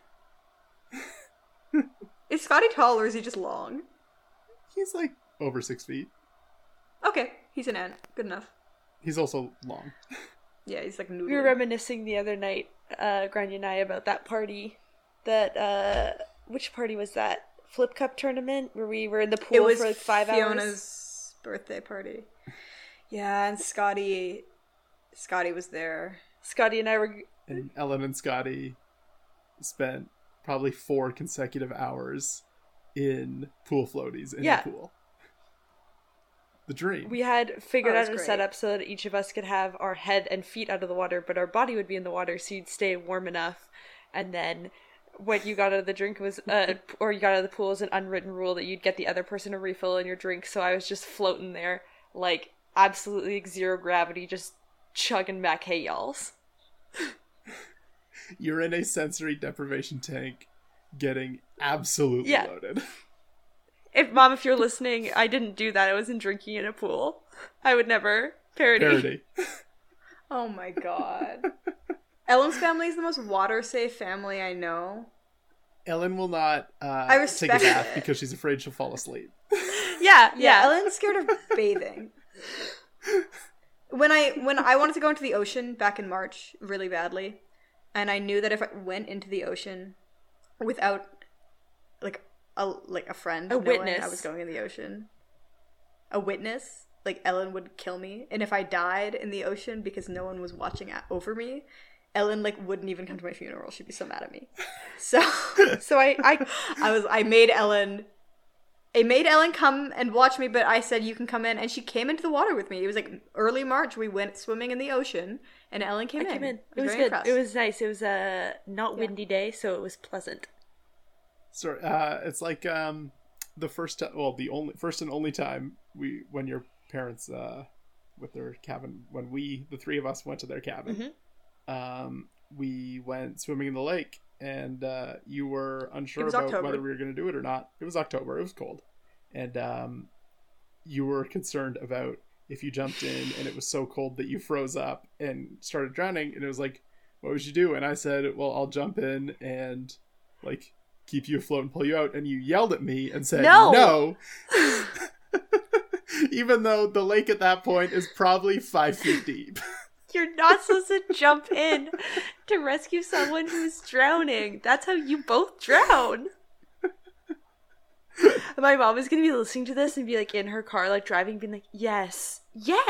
Is Scottie tall or is he just long? He's over 6 feet. Okay, he's an ant. Good enough. He's also long. Yeah, he's noodly. We were reminiscing the other night, Grania and I, about that party. Which party was that? Flip Cup tournament where we were in the pool for 5 hours. Fiona's birthday party. Yeah, and Scottie was there. Scottie and I were... And Ellen and Scottie spent probably 4 consecutive hours in pool floaties in the pool. The dream. We had figured out a setup so that each of us could have our head and feet out of the water, but our body would be in the water so you'd stay warm enough. And then what you got out of the drink was, or you got out of the pool was an unwritten rule that you'd get the other person a refill in your drink. So I was just floating there, absolutely zero gravity, just chugging back hay y'alls. You're in a sensory deprivation tank getting absolutely loaded. If you're listening, I didn't do that. I wasn't drinking in a pool. I would never. Parody. Oh my god. Ellen's family is the most water-safe family I know. Ellen will not take a bath because she's afraid she'll fall asleep. Yeah. Ellen's scared of bathing. When I wanted to go into the ocean back in March really badly, and I knew that if I went into the ocean without a friend, a witness, I was going in the ocean, a witness, Ellen would kill me. And if I died in the ocean because no one was watching over me, Ellen wouldn't even come to my funeral. She'd be so mad at me. So I made Ellen. It made Ellen come and watch me, but I said, you can come in. And she came into the water with me. It was early March. We went swimming in the ocean, and Ellen came in. It was good. Impressed. It was nice. It was a not windy day, so it was pleasant. So it's like the first and only time when your parents with their cabin, when the three of us went to their cabin, we went swimming in the lake. And you were unsure about whether we were going to do it or not. It was October. It was cold. And you were concerned about if you jumped in and it was so cold that you froze up and started drowning. And it was like, what would you do? And I said, well, I'll jump in and keep you afloat and pull you out. And you yelled at me and said, no. Even though the lake at that point is probably 5 feet deep. You're not supposed to jump in to rescue someone who's drowning. That's how you both drown. My mom is going to be listening to this and be in her car, driving, being like, yes.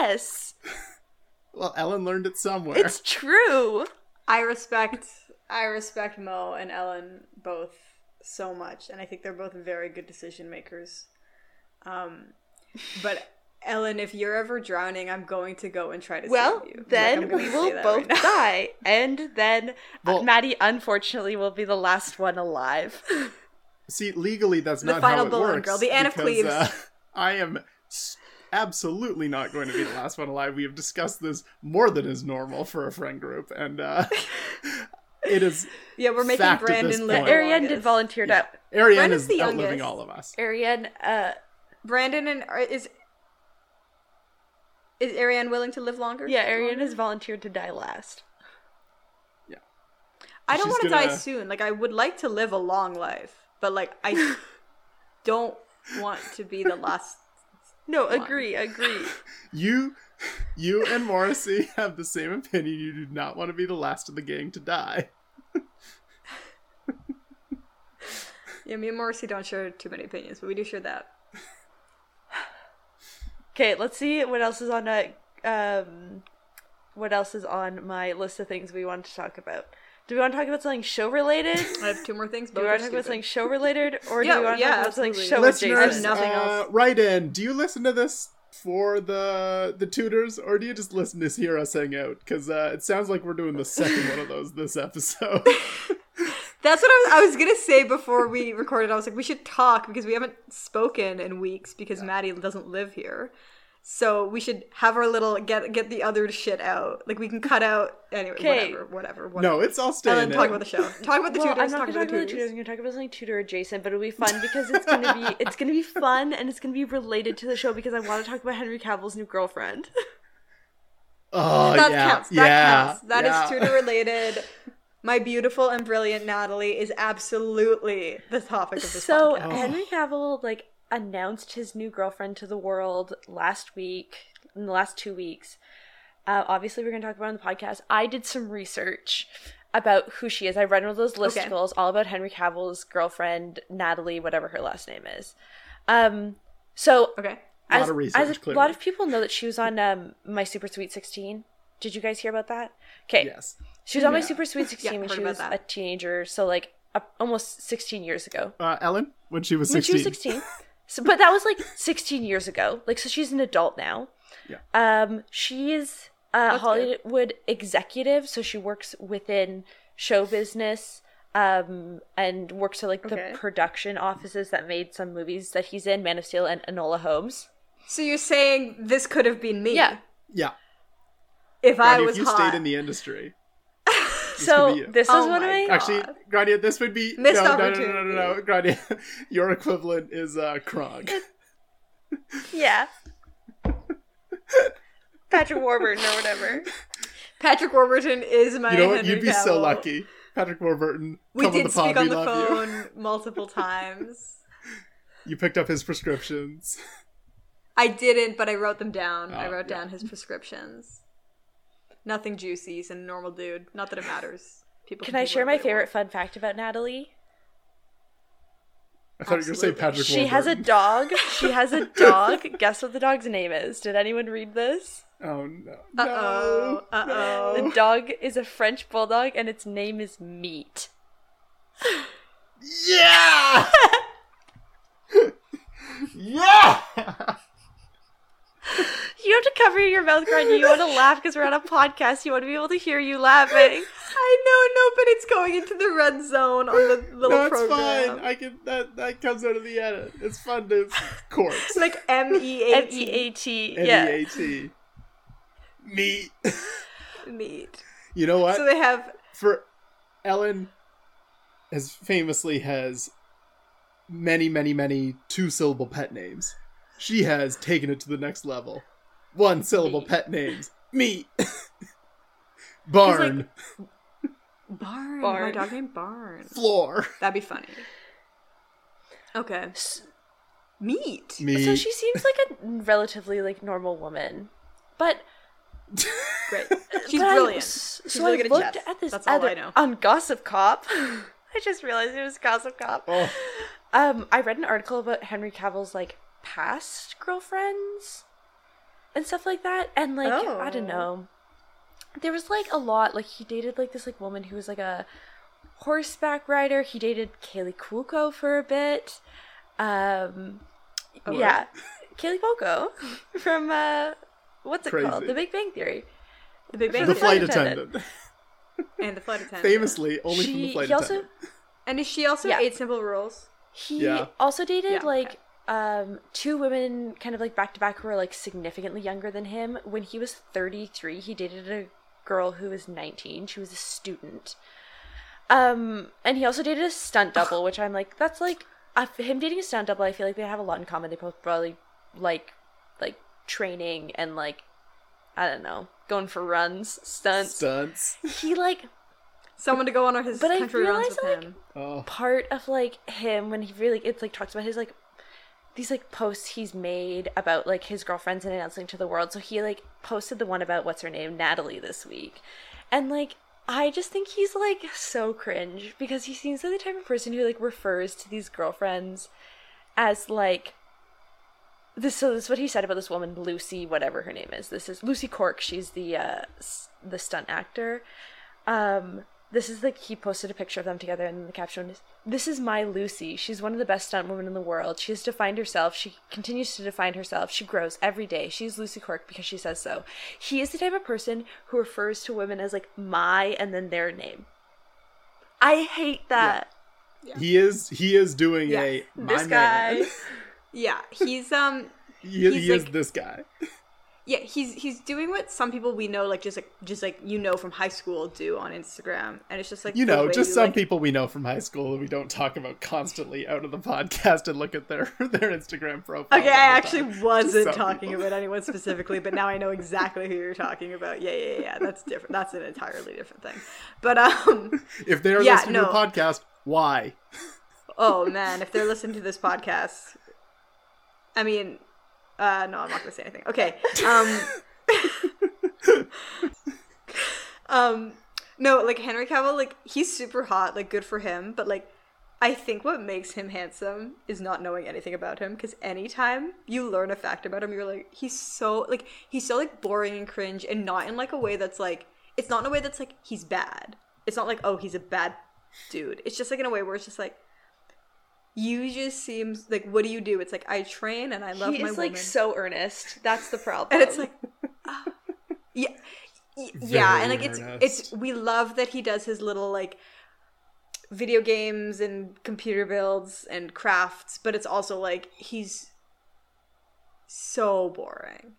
Well, Ellen learned it somewhere. It's true. I respect Mo and Ellen both so much. And I think they're both very good decision makers. But Ellen, if you're ever drowning, I'm going to go and try to save you. Then we will both die. And then Maddie, unfortunately, will be the last one alive. See, legally, that's not how it works. Girl, the Anne of Cleves. I am absolutely not going to be the last one alive. We have discussed this more than is normal for a friend group. And it is we're making Brandon live. Ariane did volunteer to... Ariane is outliving all of us. Ariane, Brandon and... Is Ariane willing to live longer? Yeah, Ariane has volunteered to die last. Yeah. I don't want to die soon. I would like to live a long life. But, I don't want to be the last No, one. Agree. You and Morrissey have the same opinion. You do not want to be the last of the gang to die. Yeah, me and Morrissey don't share too many opinions, but we do share that. Okay, let's see what else is on my list of things we want to talk about. Do we want to talk about something show related? I have 2 more things. Do we want to talk about something show related, or do we want to talk about something show adjacent? Listeners, nothing else. Write in. Do you listen to this for the tutors, or do you just listen to hear us hang out? Because it sounds like we're doing the second one of those this episode. That's what I was gonna say before we recorded. I was like, we should talk because we haven't spoken in weeks because Maddie doesn't live here. So we should have our little get the other shit out. We can cut out anyway. Whatever. No, it's all staying. And then talk about the show. Talk about the tutors. I'm not going to talk about the tutors. I'm going to talk about something tutor adjacent, but it'll be fun because it's going to be fun and it's going to be related to the show because I want to talk about Henry Cavill's new girlfriend. Oh, that counts. That counts. That is tutor related. My beautiful and brilliant Natalie is absolutely the topic of this podcast. So Henry Cavill announced his new girlfriend to the world last week, in the last 2 weeks. Obviously, we're going to talk about it on the podcast. I did some research about who she is. I read one of those listicles all about Henry Cavill's girlfriend, Natalie, whatever her last name is. So, okay. A lot of research, a lot of people know that she was on My Super Sweet 16. Did you guys hear about that? Okay. Yes. She was on My Super Sweet 16 when she was a teenager, so almost 16 years ago. Ellen, when she was 16. When she was 16. So, but that was 16 years ago. So she's an adult now. Yeah. She is a Hollywood executive, so she works within show business, and works at the production offices that made some movies that he's in, Man of Steel and Enola Holmes. So you're saying this could have been me? Yeah. Yeah. If I was if you stayed in the industry. This is one of my... Actually, Gradia, this would be... Missed opportunity. No. Gradia, your equivalent is Krog. Yeah. Patrick Warburton or whatever. Patrick Warburton is my You know what? Henry You'd be Cavill. so lucky. Patrick Warburton. We did speak on the phone multiple times. You picked up his prescriptions. I didn't, but I wrote them down. I wrote down his prescriptions. Nothing juicy. He's a normal dude. Not that it matters. Can I share my favorite fun fact about Natalie? I thought you were going to say Patrick Warburton. She has a dog. She has a dog. Guess what the dog's name is? Did anyone read this? Oh, no. Uh-oh. Uh-oh. The dog is a French bulldog, and its name is Meat. Yeah! Yeah! You have to cover your mouth, Grant. You want to laugh because we're on a podcast. You want to be able to hear you laughing. I know, but it's going into the red zone on the little program. No, it's fine. I can. That comes out of the edit. It's fun to corpse. Like M-E-A-T. M-E-A-T. M-E-A-t. Meat. Meat. You know what? So they have... For Ellen famously has many, many, many two-syllable pet names. She has taken it to the next level. One-syllable pet names. Meat. Barn. Barn. My dog named Barn. Floor. That'd be funny. Okay. Meat. So she seems like a relatively normal woman, but great. She's brilliant. So really I looked at this on Gossip Cop. I just realized it was Gossip Cop. Oh. I read an article about Henry Cavill's past girlfriends and stuff like that, and I don't know. There was a lot. He dated this woman who was a horseback rider. He dated Kaylee Cuoco for a bit. Yeah, Kaylee Cuoco from what's it called? The Big Bang Theory. The Big Bang Theory. The flight attendant. And the flight attendant. Famously, only from the flight attendant. And is she also 8 Simple Rules? He also dated two women kind of back to back who were significantly younger than him. When he was 33, he dated a girl who was 19. She was a student. And he also dated a stunt double, which I'm that's him dating a stunt double. I feel they have a lot in common. They both probably like training and I don't know, going for runs, stunts. He someone to go on his country runs with him. Part of him when he really talks about his these posts he's made about his girlfriends and announcing to the world. So he posted the one about what's her name, Natalie, this week, and I just think he's so cringe because he seems like the type of person who refers to these girlfriends as this. So this is what he said about this woman, Lucy, whatever her name is. This is Lucy Cork. She's the stunt actor. This is he posted a picture of them together, and the caption is, "This is my Lucy. She's one of the best stunt women in the world. She has defined herself. She continues to define herself. She grows every day. She's Lucy Cork because she says so." He is the type of person who refers to women as my and then their name. I hate that. Yeah. He is doing this guy. Man. Yeah, he's he is this guy. Yeah, he's doing what some people we know just from high school do on Instagram, and it's just just some people we know from high school that we don't talk about constantly out of the podcast and look at their Instagram profile. Okay, I actually wasn't talking about anyone specifically, but now I know exactly who you're talking about. Yeah, that's different. That's an entirely different thing. But if they are listening to the podcast, why? Oh man, if they're listening to this podcast, I mean. No, I'm not going to say anything. Okay. No, Henry Cavill, he's super hot, good for him, but, I think what makes him handsome is not knowing anything about him, because anytime you learn a fact about him, you're he's so boring and cringe, and not in, a way that's, it's not in a way that's, he's bad. It's not oh, he's a bad dude. It's just, in a way where it's just, you just seems what do you do? It's I train and I love my woman. He is so earnest. That's the problem. And it's yeah, and it's we love that he does his little video games and computer builds and crafts, but it's also he's so boring.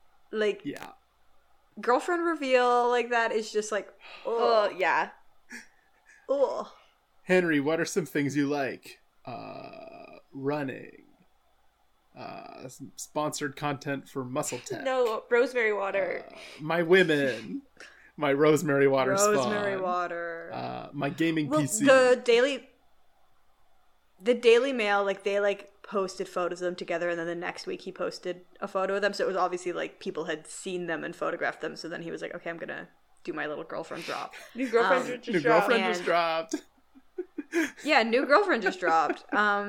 Girlfriend reveal that is just oh yeah. Oh. Henry, what are some things you like? Running. Sponsored content for Muscle Tech. No, rosemary water. My women. my Rosemary Water Rosemary Spawn. Water. My gaming PC. The Daily Mail, like, they, like, posted photos of them together, and then the next week he posted a photo of them, so it was obviously, like, people had seen them and photographed them, so then he was like, okay, I'm gonna do my little girlfriend drop. New girlfriend just dropped. Yeah, new girlfriend just dropped.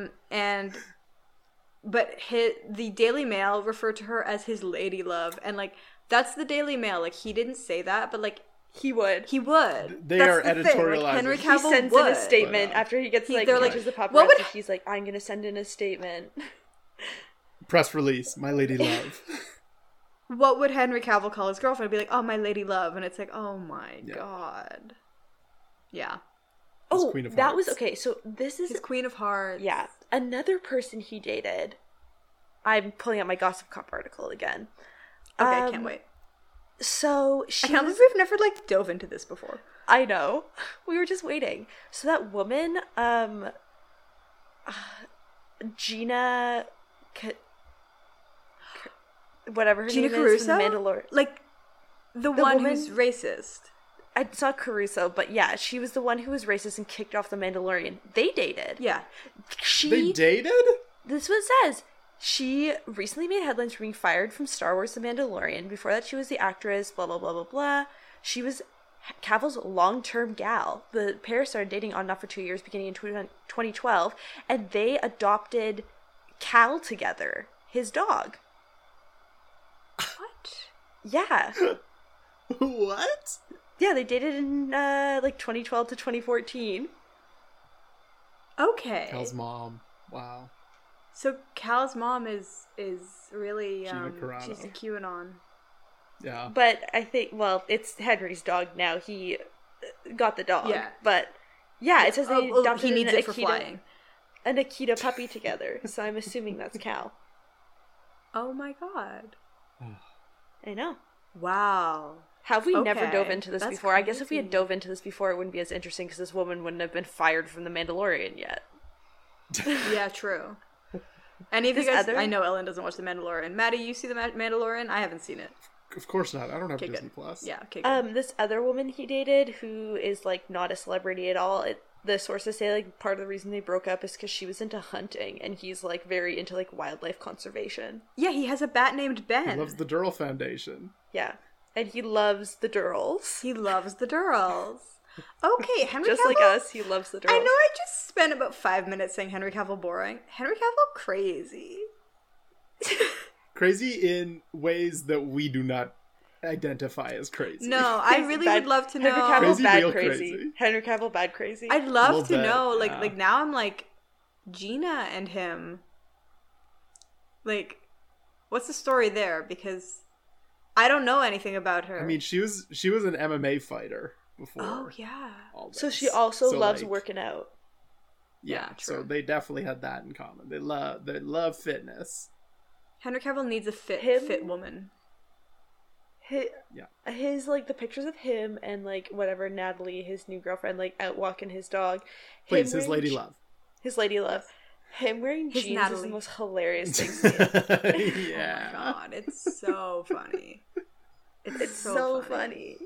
But the Daily Mail referred to her as his lady love, and, like, that's the Daily Mail. Like, he didn't say that, but, like, he would. They are editorializing. Like, Henry Cavill he sends in a statement after he gets, like, pictures of paparazzi. He's like, I'm gonna send in a statement. Press release, my lady love. What would Henry Cavill call his girlfriend? Be like, oh, my lady love. And it's like, oh my god. Yeah. Oh, that was, okay, so this is... His Queen of Hearts. Yeah. Another person he dated. I'm pulling out my Gossip Cop article again. Okay, I can't wait. So I can't believe we've never, like, dove into this before. I know. We were just waiting. So that woman, Gina... whatever her Gina name Caruso? is from The Mandalorian. Like, the one woman who's racist. It's not Caruso, but yeah, she was the one who was racist and kicked off The Mandalorian. They dated. Yeah. They dated? This is what it says. She recently made headlines for being fired from Star Wars The Mandalorian. Before that, she was the actress, blah, blah, blah, blah, blah. She was Cavill's long-term gal. The pair started dating on and off for 2 years, beginning in 2012, and they adopted Cal together, his dog. What? Yeah. What? Yeah, they dated in, 2012 to 2014. Okay. Cal's mom. Wow. So Cal's mom is really Gina Carano. She's a QAnon. Yeah. But I think, well, it's Henry's dog now. He got the dog. Yeah. But yeah, it says they adopted he needs it for flying. An Akita puppy together. So I'm assuming that's Cal. Oh my god. I know. Wow. Have we never dove into this before? Crazy. I guess if we had dove into this before, it wouldn't be as interesting because this woman wouldn't have been fired from The Mandalorian yet. Yeah, true. Any of you guys? I know Ellen doesn't watch The Mandalorian. Maddie, you see The Mandalorian? I haven't seen it. Of course not. I don't have Disney Plus. Yeah. Okay. Good. This other woman he dated, who is like not a celebrity at all. The sources say like part of the reason they broke up is because she was into hunting, and he's like very into like wildlife conservation. Yeah, he has a bat named Ben. He loves the Durrell Foundation. Yeah, and he loves the Durrells. He loves the Durrells. Okay, Henry just Cavill, like us, he loves the Durrells. I know I just spent about 5 minutes saying Henry Cavill boring. Henry Cavill crazy. Crazy in ways that we do not identify as crazy. No, I really would love to know. Henry Cavill bad crazy. Henry Cavill bad crazy. I'd love to know. Like now I'm like, Gina and him. Like, what's the story there? Because I don't know anything about her. I mean, she was an MMA fighter before. Oh yeah. So she also loves working out. Yeah, so they definitely had that in common. They love fitness. Henry Cavill needs a fit woman. His like the pictures of him and like whatever Natalie, his new girlfriend, like out walking his dog. Please, his lady love. His lady love. Him wearing jeans is the most hilarious thing. Yeah. Oh my god, it's so funny. It's so funny.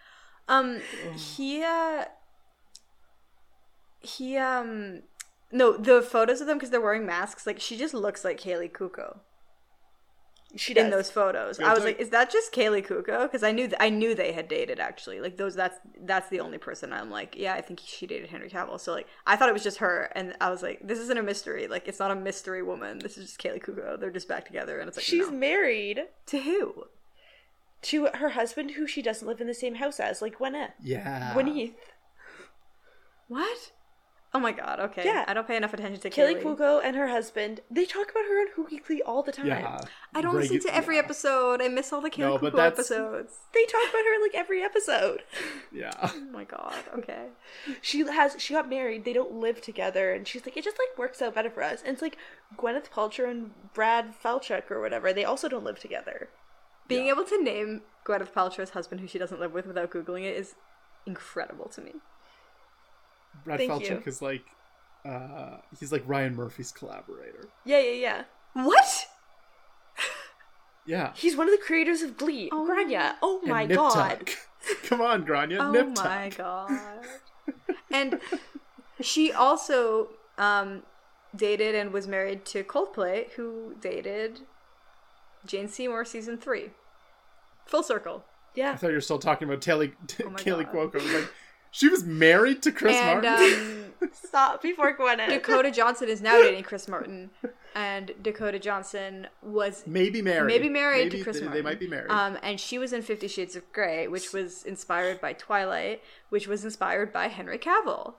No, the photos of them, because they're wearing masks, like, she just looks like Kaylee Kuko. She does. In those photos. I was like, is that just Kaylee Kuko? Because I knew they had dated, actually. Like, that's the only person I'm like, yeah, I think she dated Henry Cavill. So, like, I thought it was just her, and I was like, this isn't a mystery. Like, it's not a mystery woman. This is just Kaylee Kuko. They're just back together, and it's like, she's married. To who? To her husband, who she doesn't live in the same house as, like Gwyneth. Yeah. Gwyneth. What? Oh my god, okay. Yeah. I don't pay enough attention to Kaylee Kuko and her husband. They talk about her on Who Weekly all the time. Yeah. I don't listen to every episode. I miss all the Kaylee Kuko episodes. They talk about her like every episode. Yeah. Oh my god, okay. She got married. They don't live together. And she's like, it just like works out better for us. And it's like Gwyneth Paltrow and Brad Falchuk or whatever. They also don't live together. Being able to name Gwyneth Paltrow's husband who she doesn't live with without Googling it is incredible to me. Brad Falchuk is like, he's like Ryan Murphy's collaborator. Yeah. What? Yeah. He's one of the creators of Glee. Oh, Grania. Oh my god. Come on, Grania. Oh nip my tuck. god. And she also dated and was married to Coldplay, who dated Jane Seymour season 3. Full circle. Yeah. I thought you were still talking about Kaylee God. Cuoco. I was like, she was married to Chris Martin? Stop before Gwyneth. Dakota Johnson is now dating Chris Martin. And Dakota Johnson was maybe married to Chris Martin. They might be married. And she was in 50 Shades of Grey, which was inspired by Twilight, which was inspired by Henry Cavill.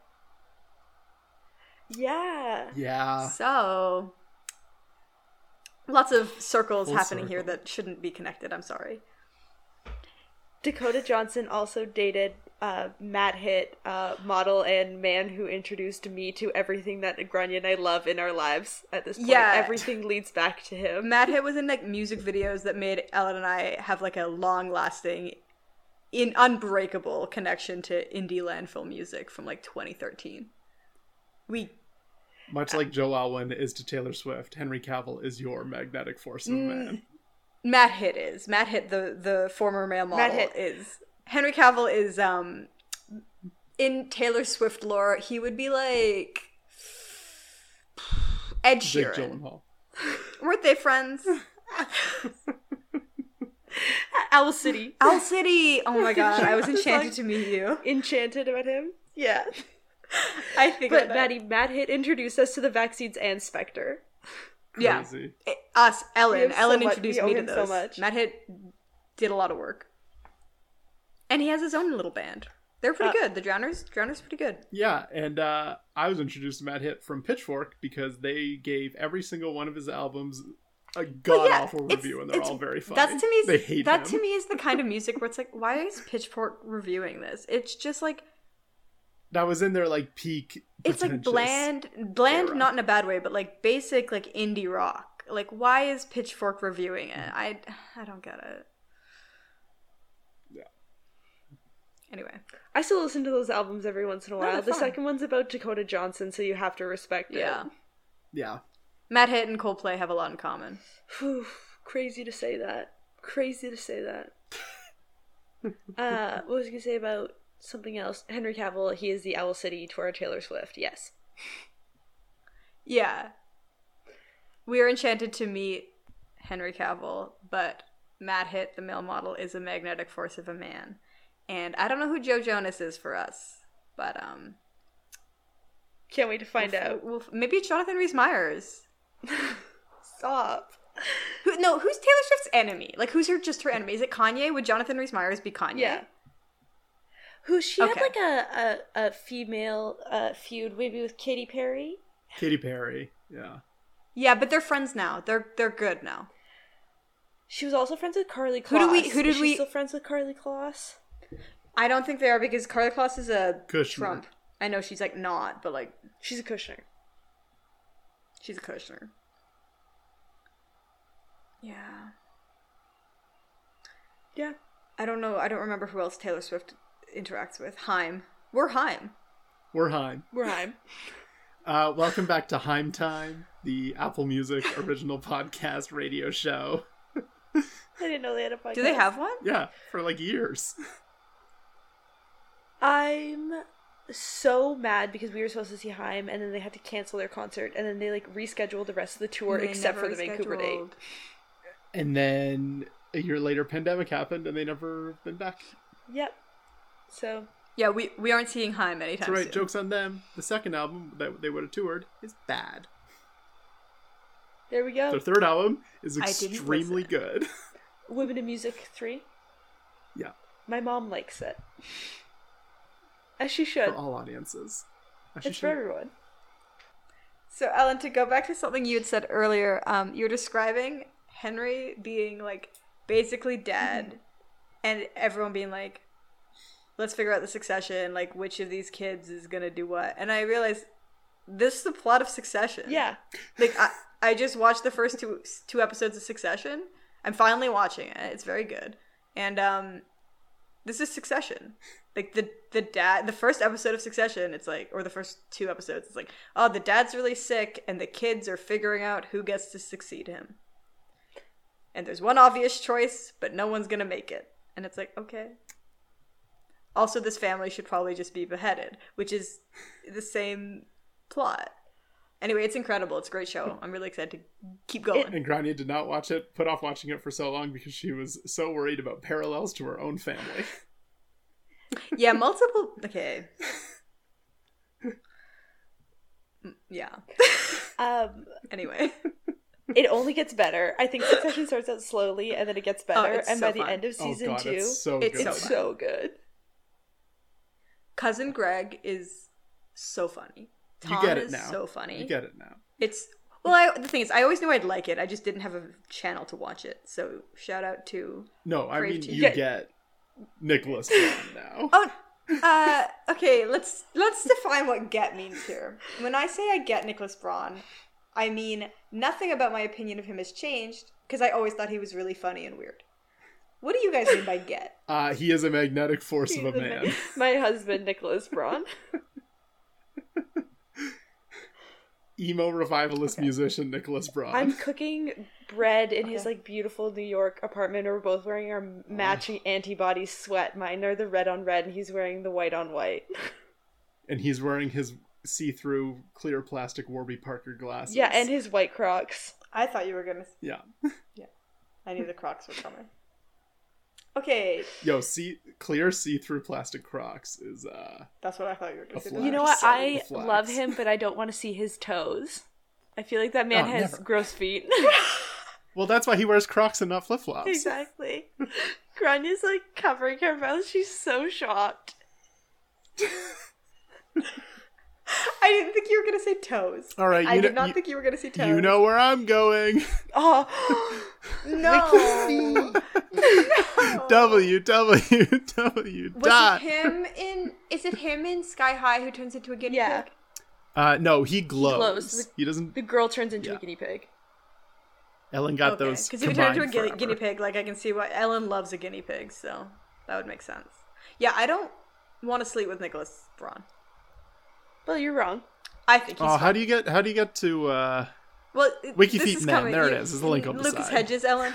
Yeah. So, lots of circles happening here that shouldn't be connected. I'm sorry. Dakota Johnson also dated Matt Hitt, model and man who introduced me to everything that Grania and I love in our lives at this point. Yeah. Everything leads back to him. Matt Hitt was in like music videos that made Ellen and I have like a long-lasting, unbreakable connection to indie landfill music from like 2013. Much like Joe Alwyn is to Taylor Swift, Henry Cavill is your magnetic force of a man. Matt Hitt is. Matt Hitt, the former male model, is. Henry Cavill is, in Taylor Swift lore, he would be like Ed Sheeran. Jake Gyllenhaal. Weren't they friends? Owl City. Owl City! Oh my god, I was enchanted to meet you. Enchanted about him? Yeah. I think But Matt Hitt introduced us to the vaccines and Spectre. Crazy. Yeah. Us, Ellen. Ellen introduced me to those. So much. Matt Hitt did a lot of work. And he has his own little band. They're pretty good. The Drowners pretty good. Yeah, and I was introduced to Matt Hitt from Pitchfork because they gave every single one of his albums a god-awful review, and they're all very funny. That's to me, they hate that him. To me is the kind of music where it's like, why is Pitchfork reviewing this? It's just like... That was in their, like, peak It's like bland, era. Not in a bad way, but like basic, like indie rock. Like, why is Pitchfork reviewing it? I don't get it. Yeah. Anyway. I still listen to those albums every once in a while. The second one's about Dakota Johnson, so you have to respect it. Yeah. Matt Hitt and Coldplay have a lot in common. Crazy to say that. What was I going to say about something else? Henry Cavill, he is the Owl City to our Taylor Swift. Yes. Yeah. We are enchanted to meet Henry Cavill, but Matt Hitt, the male model, is a magnetic force of a man. And I don't know who Joe Jonas is for us, but can't wait to find out. Maybe it's Jonathan Rhys-Meyers. Stop. Who's Taylor Swift's enemy? Like, who's just her enemy? Is it Kanye? Would Jonathan Rhys-Meyers be Kanye? Yeah. She had like a female feud maybe with Katy Perry. Katy Perry, yeah. Yeah, but they're friends now. They're good now. She was also friends with Karlie Kloss. Who did we still friends with Karlie Kloss? I don't think they are because Karlie Kloss is a Kushner. Trump. I know she's like not, but like she's a Kushner. She's a Kushner. Yeah. Yeah. I don't know. I don't remember who else Taylor Swift interacts with. Haim. We're Haim. Welcome back to Haim Time, the Apple Music original podcast radio show. I didn't know they had a podcast. Do they have one? Yeah, for like years. I'm so mad because we were supposed to see Haim and then they had to cancel their concert and then they like rescheduled the rest of the tour except for the Vancouver date. And then a year later pandemic happened and they never been back. Yep. So yeah, we aren't seeing Haim anytime soon. That's right, joke's on them. The second album that they would have toured is bad. There we go. Their third album is extremely good. Women in Music 3? Yeah. My mom likes it. As she should. For all audiences. It's for everyone. So, Ellen, to go back to something you had said earlier, you were describing Henry being, like, basically dead, and everyone being like, let's figure out the succession, like, which of these kids is gonna do what. And I realized, this is the plot of Succession. Yeah. Like, I just watched the first two episodes of Succession. I'm finally watching it. It's very good. And, this is Succession. Like, the first episode of Succession, it's like, or the first 2 episodes, it's like, oh, the dad's really sick, and the kids are figuring out who gets to succeed him. And there's one obvious choice, but no one's gonna make it. And it's like, okay. Also, this family should probably just be beheaded, which is the same plot. Anyway, it's incredible. It's a great show. I'm really excited to keep going. And Grania did not watch it, put off watching it for so long because she was so worried about parallels to her own family. Yeah, multiple... Okay. Yeah. Anyway. It only gets better. I think Succession starts out slowly and then it gets better. And by the end of season 2, it's so good. Cousin Greg is so funny. Tom you get it now. So funny. You get it now. It's well. The thing is, I always knew I'd like it. I just didn't have a channel to watch it. So shout out to. No, I mean you get Nicholas Braun now. Oh, okay. Let's define what "get" means here. When I say I get Nicholas Braun, I mean nothing about my opinion of him has changed because I always thought he was really funny and weird. What do you guys mean by "get"? He is a magnetic force of a man. My husband, Nicholas Braun. Emo revivalist musician Nicholas Braun. I'm cooking bread in his like beautiful New York apartment. We're both wearing our matching antibody sweat. Mine are the red on red, and he's wearing the white on white. And he's wearing his see-through clear plastic Warby Parker glasses. Yeah, and his white Crocs. I thought you were gonna. Yeah. Yeah, I knew the Crocs were coming. Okay. Yo, clear see-through plastic Crocs is That's what I thought you were going to say. You know what? I love him, but I don't want to see his toes. I feel like that man has gross feet. Well, that's why he wears Crocs and not flip-flops. Exactly. Grania's like covering her mouth. She's so shocked. I didn't think you were going to say toes. All right, I did not think you were going to say toes. You know where I'm going. Oh, no. www. Is it him in Sky High who turns into a guinea pig? No, he glows. He doesn't. The girl turns into a guinea pig. Ellen got those. Because if you turn into a guinea pig, like I can see why Ellen loves a guinea pig, so that would make sense. Yeah, I don't want to sleep with Nicholas Braun. Well, you're wrong. I think he's how do you get to WikiFeet Man? There it is. There's the link on the Lucas side. Hedges, Ellen.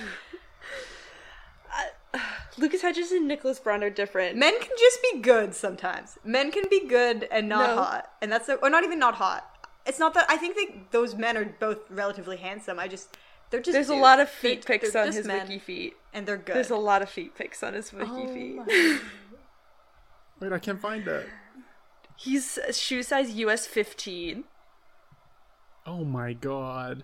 Lucas Hedges and Nicholas Braun are different. Men can just be good sometimes. Men can be good and not hot, and or not even not hot. It's not that I think those men are both relatively handsome. They're just. There's a lot of feet pics on his WikiFeet, and they're good. There's a lot of feet pics on his WikiFeet. Wait, I can't find it. He's shoe size US 15. Oh my god.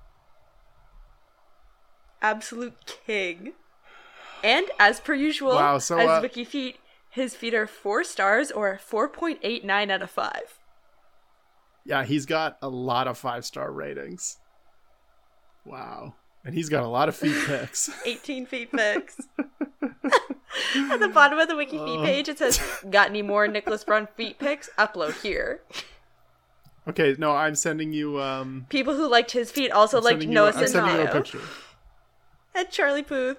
Absolute king. And as per usual, as WikiFeet, his feet are 4 stars or 4.89 out of 5. Yeah, he's got a lot of 5-star ratings. Wow. And he's got a lot of feet pics. 18 feet pics. At the bottom of the WikiFeet page, it says, "Got any more Nicholas Braun feet pics? Upload here." Okay, no, I'm sending you. People who liked his feet also liked Noah Centineo. I'm sending you a picture. And Charlie Puth.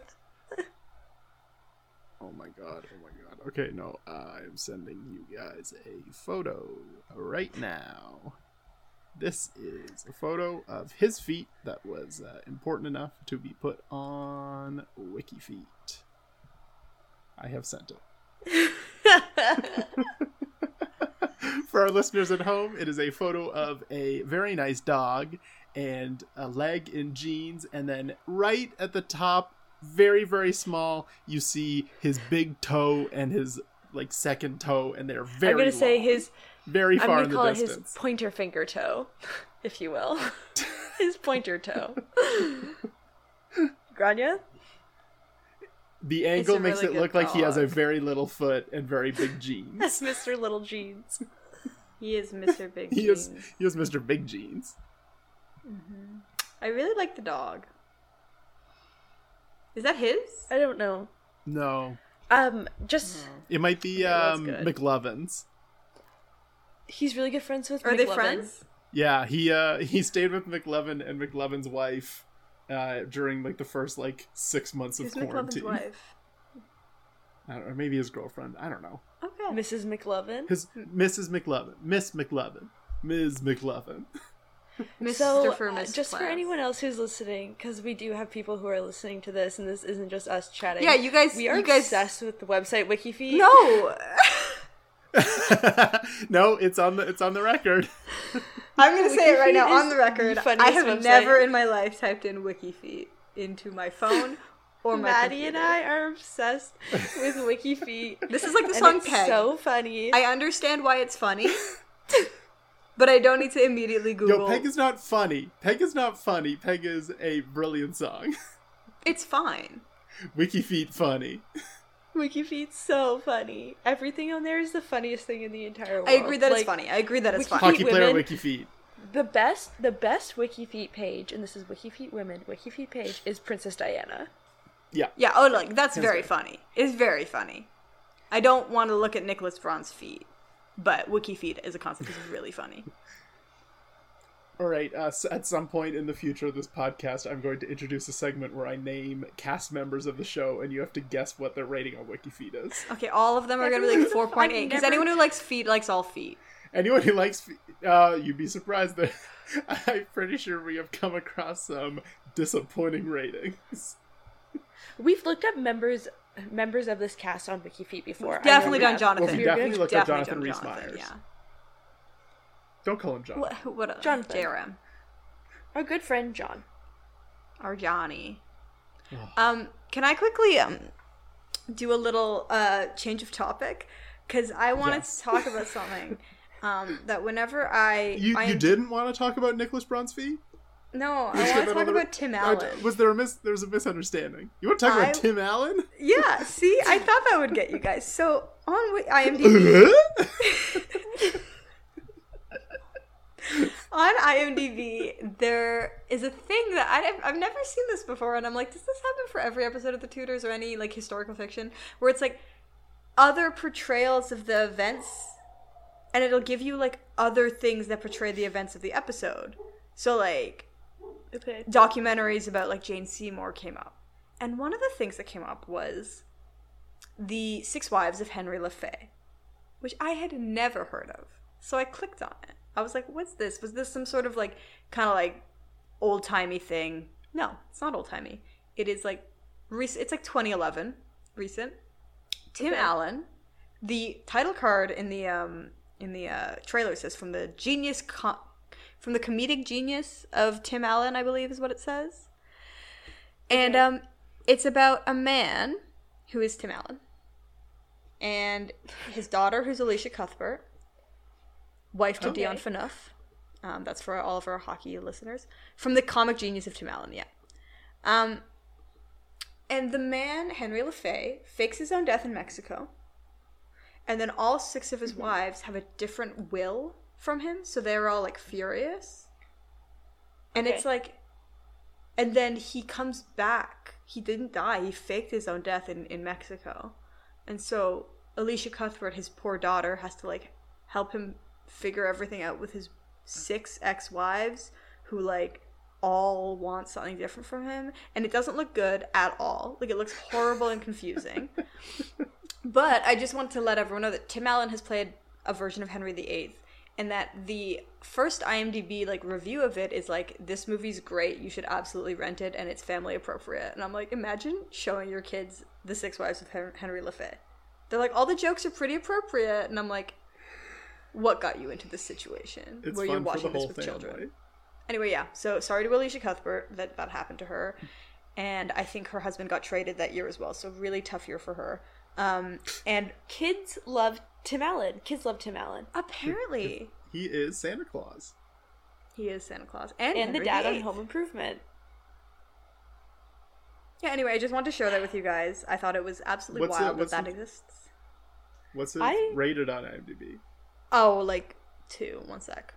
Oh my god! Okay, no, I'm sending you guys a photo right now. This is a photo of his feet that was important enough to be put on WikiFeet. I have sent it. For our listeners at home, it is a photo of a very nice dog and a leg in jeans, and then right at the top, very, very small, you see his big toe and his second toe, and they're very I'm going to say his... Very far in the distance. I'm going to call it his pointer finger toe, if you will. His pointer toe. Grania? The angle makes it look like he has a very little foot and very big jeans. That's Mr. Little Jeans. He is Mr. Big Jeans. He is Mr. Big Jeans. Mm-hmm. I really like the dog. Is that his? I don't know. No. It might be McLovin's. He's really good friends with McLovin. Are they friends? Yeah, he stayed with McLovin and McLovin's wife during the first 6 months of quarantine. Who's McLovin's wife? I don't know, maybe his girlfriend. I don't know. Okay. Mrs. McLovin? Mrs. McLovin. Miss McLovin. Ms. McLovin. So, just for anyone else who's listening, because we do have people who are listening to this, and this isn't just us chatting. Yeah, you guys, we are obsessed with the website WikiFeet. No, no, it's on the record. I'm gonna say it right now on the record. I have never in my life typed in WikiFeet into my phone or my Maddie computer. and I are obsessed with WikiFeet. This is like the song Peg. So funny. I understand why it's funny. But I don't need to immediately Google. Yo, Peg is not funny. Peg is not funny. Peg is a brilliant song. It's fine. WikiFeet funny. WikiFeet's so funny. Everything on there is the funniest thing in the entire world. I agree that it's funny. I agree that it's funny. Hockey player WikiFeet. The best WikiFeet page, and this is WikiFeet Women, WikiFeet page is Princess Diana. Yeah. Yeah, oh, like, that's very funny. It's very funny. I don't want to look at Nicholas Braun's feet, but WikiFeet as a concept is really funny. All right, at some point in the future of this podcast, I'm going to introduce a segment where I name cast members of the show, and you have to guess what their rating on WikiFeet is. Okay, all of them are going to be like 4.8, because anyone who likes feet likes all feet. Anyone who likes feet, you'd be surprised that I'm pretty sure we have come across some disappointing ratings. We've looked up members of this cast on WikiFeet before. We've definitely done Jonathan. Well, we definitely looked up Jonathan Rhys-Meyers. Yeah. Don't call him John. What Jonathan. JRM. Our good friend John. Our Johnny. Oh. Can I quickly do a little change of topic? Because I wanted to talk about something that whenever You didn't want to talk about Nicholas Braun's feet? No, I want to talk about Tim Allen. There was a misunderstanding. You want to talk about Tim Allen? Yeah, see? I thought that would get you guys. So, on IMDb... On IMDb, there is a thing that I've never seen this before, and I'm like, does this happen for every episode of The Tudors or any, like, historical fiction? Where it's, like, other portrayals of the events, and it'll give you, like, other things that portray the events of the episode. So, like, documentaries about, like, Jane Seymour came up. And one of the things that came up was the 6 Wives of Henry Lefay, which I had never heard of. So I clicked on it. I was like, what's this? Was this some sort of, like, kind of, like, old-timey thing? No, it's not old-timey. It is, like, it's, like, 2011. Recent. Tim Allen. The title card in the trailer says, from the comedic genius of Tim Allen, I believe is what it says. Okay. And, it's about a man who is Tim Allen. And his daughter, who's Alicia Cuthbert. Wife to Dion Phaneuf. That's for all of our hockey listeners. From the comic genius of Tim Allen, yeah. And the man, Henry Lefay, fakes his own death in Mexico. And then all 6 of his wives have a different will from him, so they're all, like, furious. And it's like... And then he comes back. He didn't die. He faked his own death in Mexico. And so Alicia Cuthbert, his poor daughter, has to, like, help him figure everything out with his 6 ex-wives who, like, all want something different from him, and it doesn't look good at all. Like, it looks horrible and confusing. But I just want to let everyone know that Tim Allen has played a version of Henry VIII, and that the first IMDb, like, review of it is like, this movie's great, you should absolutely rent it, and it's family appropriate. And I'm like, imagine showing your kids the 6 Wives of Henry Lefay. They're like, all the jokes are pretty appropriate, and I'm like, what got you into this situation it's where you're watching this with family. children? Anyway, yeah. So sorry to Alicia Cuthbert that happened to her, and I think her husband got traded that year as well. So really tough year for her. And kids love Tim Allen. Kids love Tim Allen. Apparently, he is Santa Claus. He is Santa Claus, and the dad on Home Improvement. Yeah. Anyway, I just wanted to share that with you guys. I thought it was absolutely wild that exists. What's it rated on IMDb? Oh, like 2. 1 sec.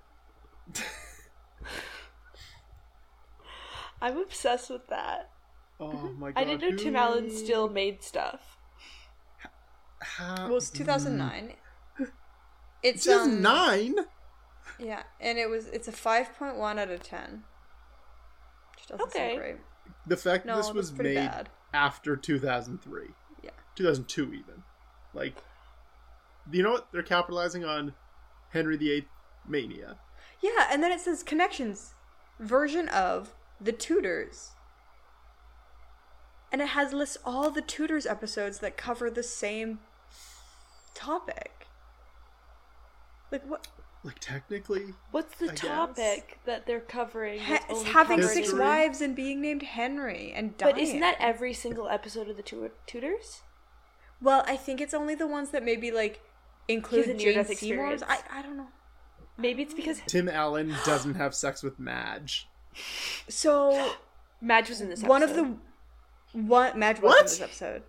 I'm obsessed with that. Oh my god. I didn't know Tim Allen still made stuff. Well, it's 2009. It's 2009? Yeah, and it's a 5.1 out of 10. Which doesn't sound great. The fact that this was made after 2003. Yeah. 2002 even. Like, you know what? They're capitalizing on Henry VIII mania. Yeah, and then it says connections version of The Tudors. And it lists all the Tudors episodes that cover the same topic. Like what? Like technically, what's the topic that they're covering? Having 6 wives and being named Henry and dying. But isn't that every single episode of the Tudors? Well, I think it's only the ones that maybe like include Jane Seymour's. I don't know. Maybe it's because Tim Allen doesn't have sex with Madge. So Madge was in this episode. Madge was in this episode.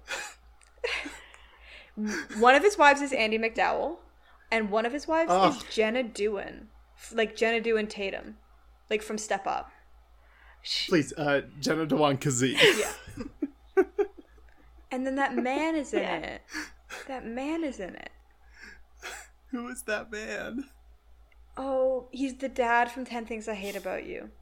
One of his wives is Andie MacDowell, and one of his wives is Jenna Dewan, like Jenna Dewan Tatum, like from Step Up. Please, Jenna Dewan Kazee. Yeah. And then that man is in it. That man is in it. Who is that man? Oh, he's the dad from 10 Things I Hate About You.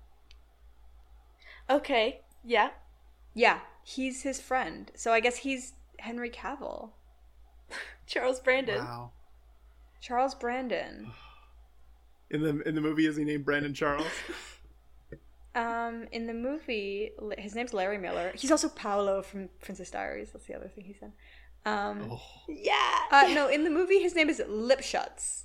Okay, yeah. Yeah, he's his friend. So I guess he's Henry Cavill. Charles Brandon. Wow. Charles Brandon. In the movie, is he named Brandon Charles? In the movie, his name's Larry Miller. He's also Paolo from Princess Diaries. That's the other thing he said. Yeah. No, in the movie, his name is Lipschutz.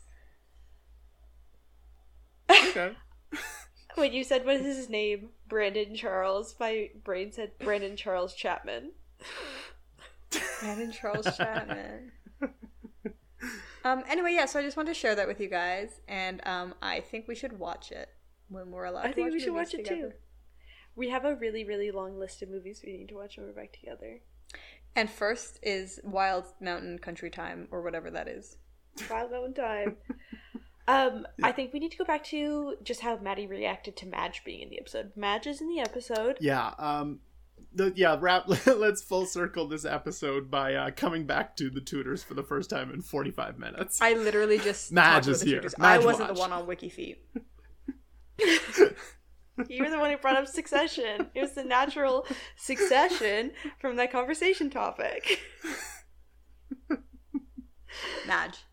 Okay. When you said what is his name, Brandon Charles, my brain said Brandon Charles Chapman. Brandon Charles Chapman. Anyway, yeah, so I just wanted to share that with you guys, and I think we should watch it when we're allowed to watch it. I think we should watch it too. We have a really, really long list of movies we need to watch when we're back together. And first is Wild Mountain Country Time, or whatever that is. Wild Mountain Time. I think we need to go back to just how Maddie reacted to Madge being in the episode. Madge is in the episode. Yeah, let's full circle this episode by coming back to the Tudors for the first time in 45 minutes. I literally just Madge is here. I wasn't the one on WikiFeet. You were the one who brought up Succession. It was the natural succession from that conversation topic. Madge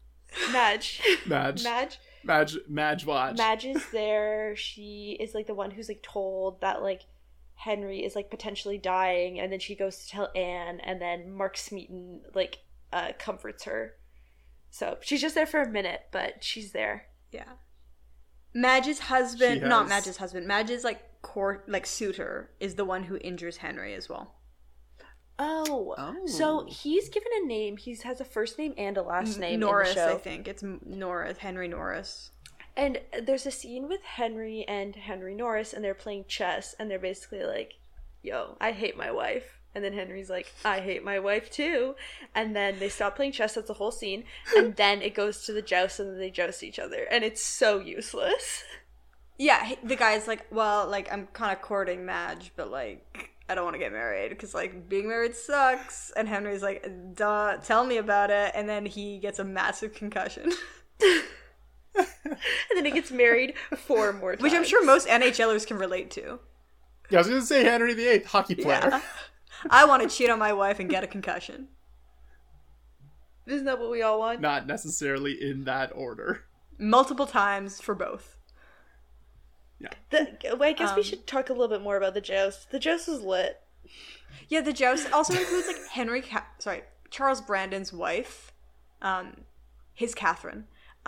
watch. Madge is there. She is like the one who's like told that like Henry is like potentially dying, and then she goes to tell Anne, and then Mark Smeaton like comforts her. So she's just there for a minute, but she's there. Yeah. Madge's husband, not Madge's husband, Madge's like suitor is the one who injures Henry as well. Oh. So he's given a name. He has a first name and a last name. Norris, in the show. I think. It's Norris, Henry Norris. And there's a scene with Henry and Henry Norris, and they're playing chess, and they're basically like, yo, I hate my wife. And then Henry's like, I hate my wife too. And then they stop playing chess. That's the whole scene. And then it goes to the joust, and then they joust each other. And it's so useless. Yeah, the guy's like, well, like, I'm kind of courting Madge, but, like, I don't want to get married because, like, being married sucks. And Henry's like, duh, tell me about it. And then he gets a massive concussion. And then he gets married 4 more times. Which I'm sure most NHLers can relate to. Yeah, I was going to say Henry VIII, hockey player. Yeah. I want to cheat on my wife and get a concussion. Isn't that what we all want? Not necessarily in that order. Multiple times for both. Yeah. I guess we should talk a little bit more about the joust. The joust was lit. Yeah, the joust also includes like Charles Brandon's wife, his Catherine.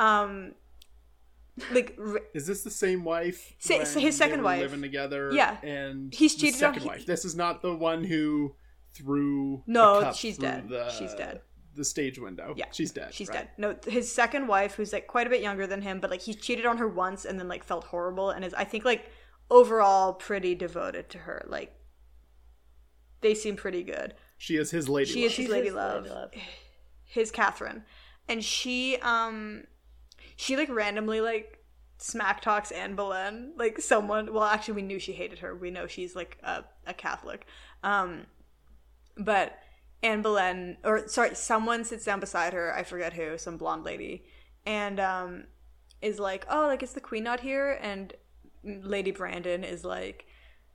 Is this the same wife? His second wife living together. Yeah, and he's cheated second wife. This is not the one who threw. No, she's dead. She's dead. The stage window. Yeah, she's dead. She's dead. No, his second wife, who's like quite a bit younger than him, but like he cheated on her once and then like felt horrible, and is I think like overall pretty devoted to her. Like they seem pretty good. She is his lady. She is his lady love. His Catherine, and she like randomly like smack talks Anne Boleyn, like someone. Well, actually, we knew she hated her. We know she's like a Catholic, but Anne Boleyn, someone sits down beside her. I forget who, some blonde lady, and is like, oh, like is the Queen not here? And Lady Brandon is like,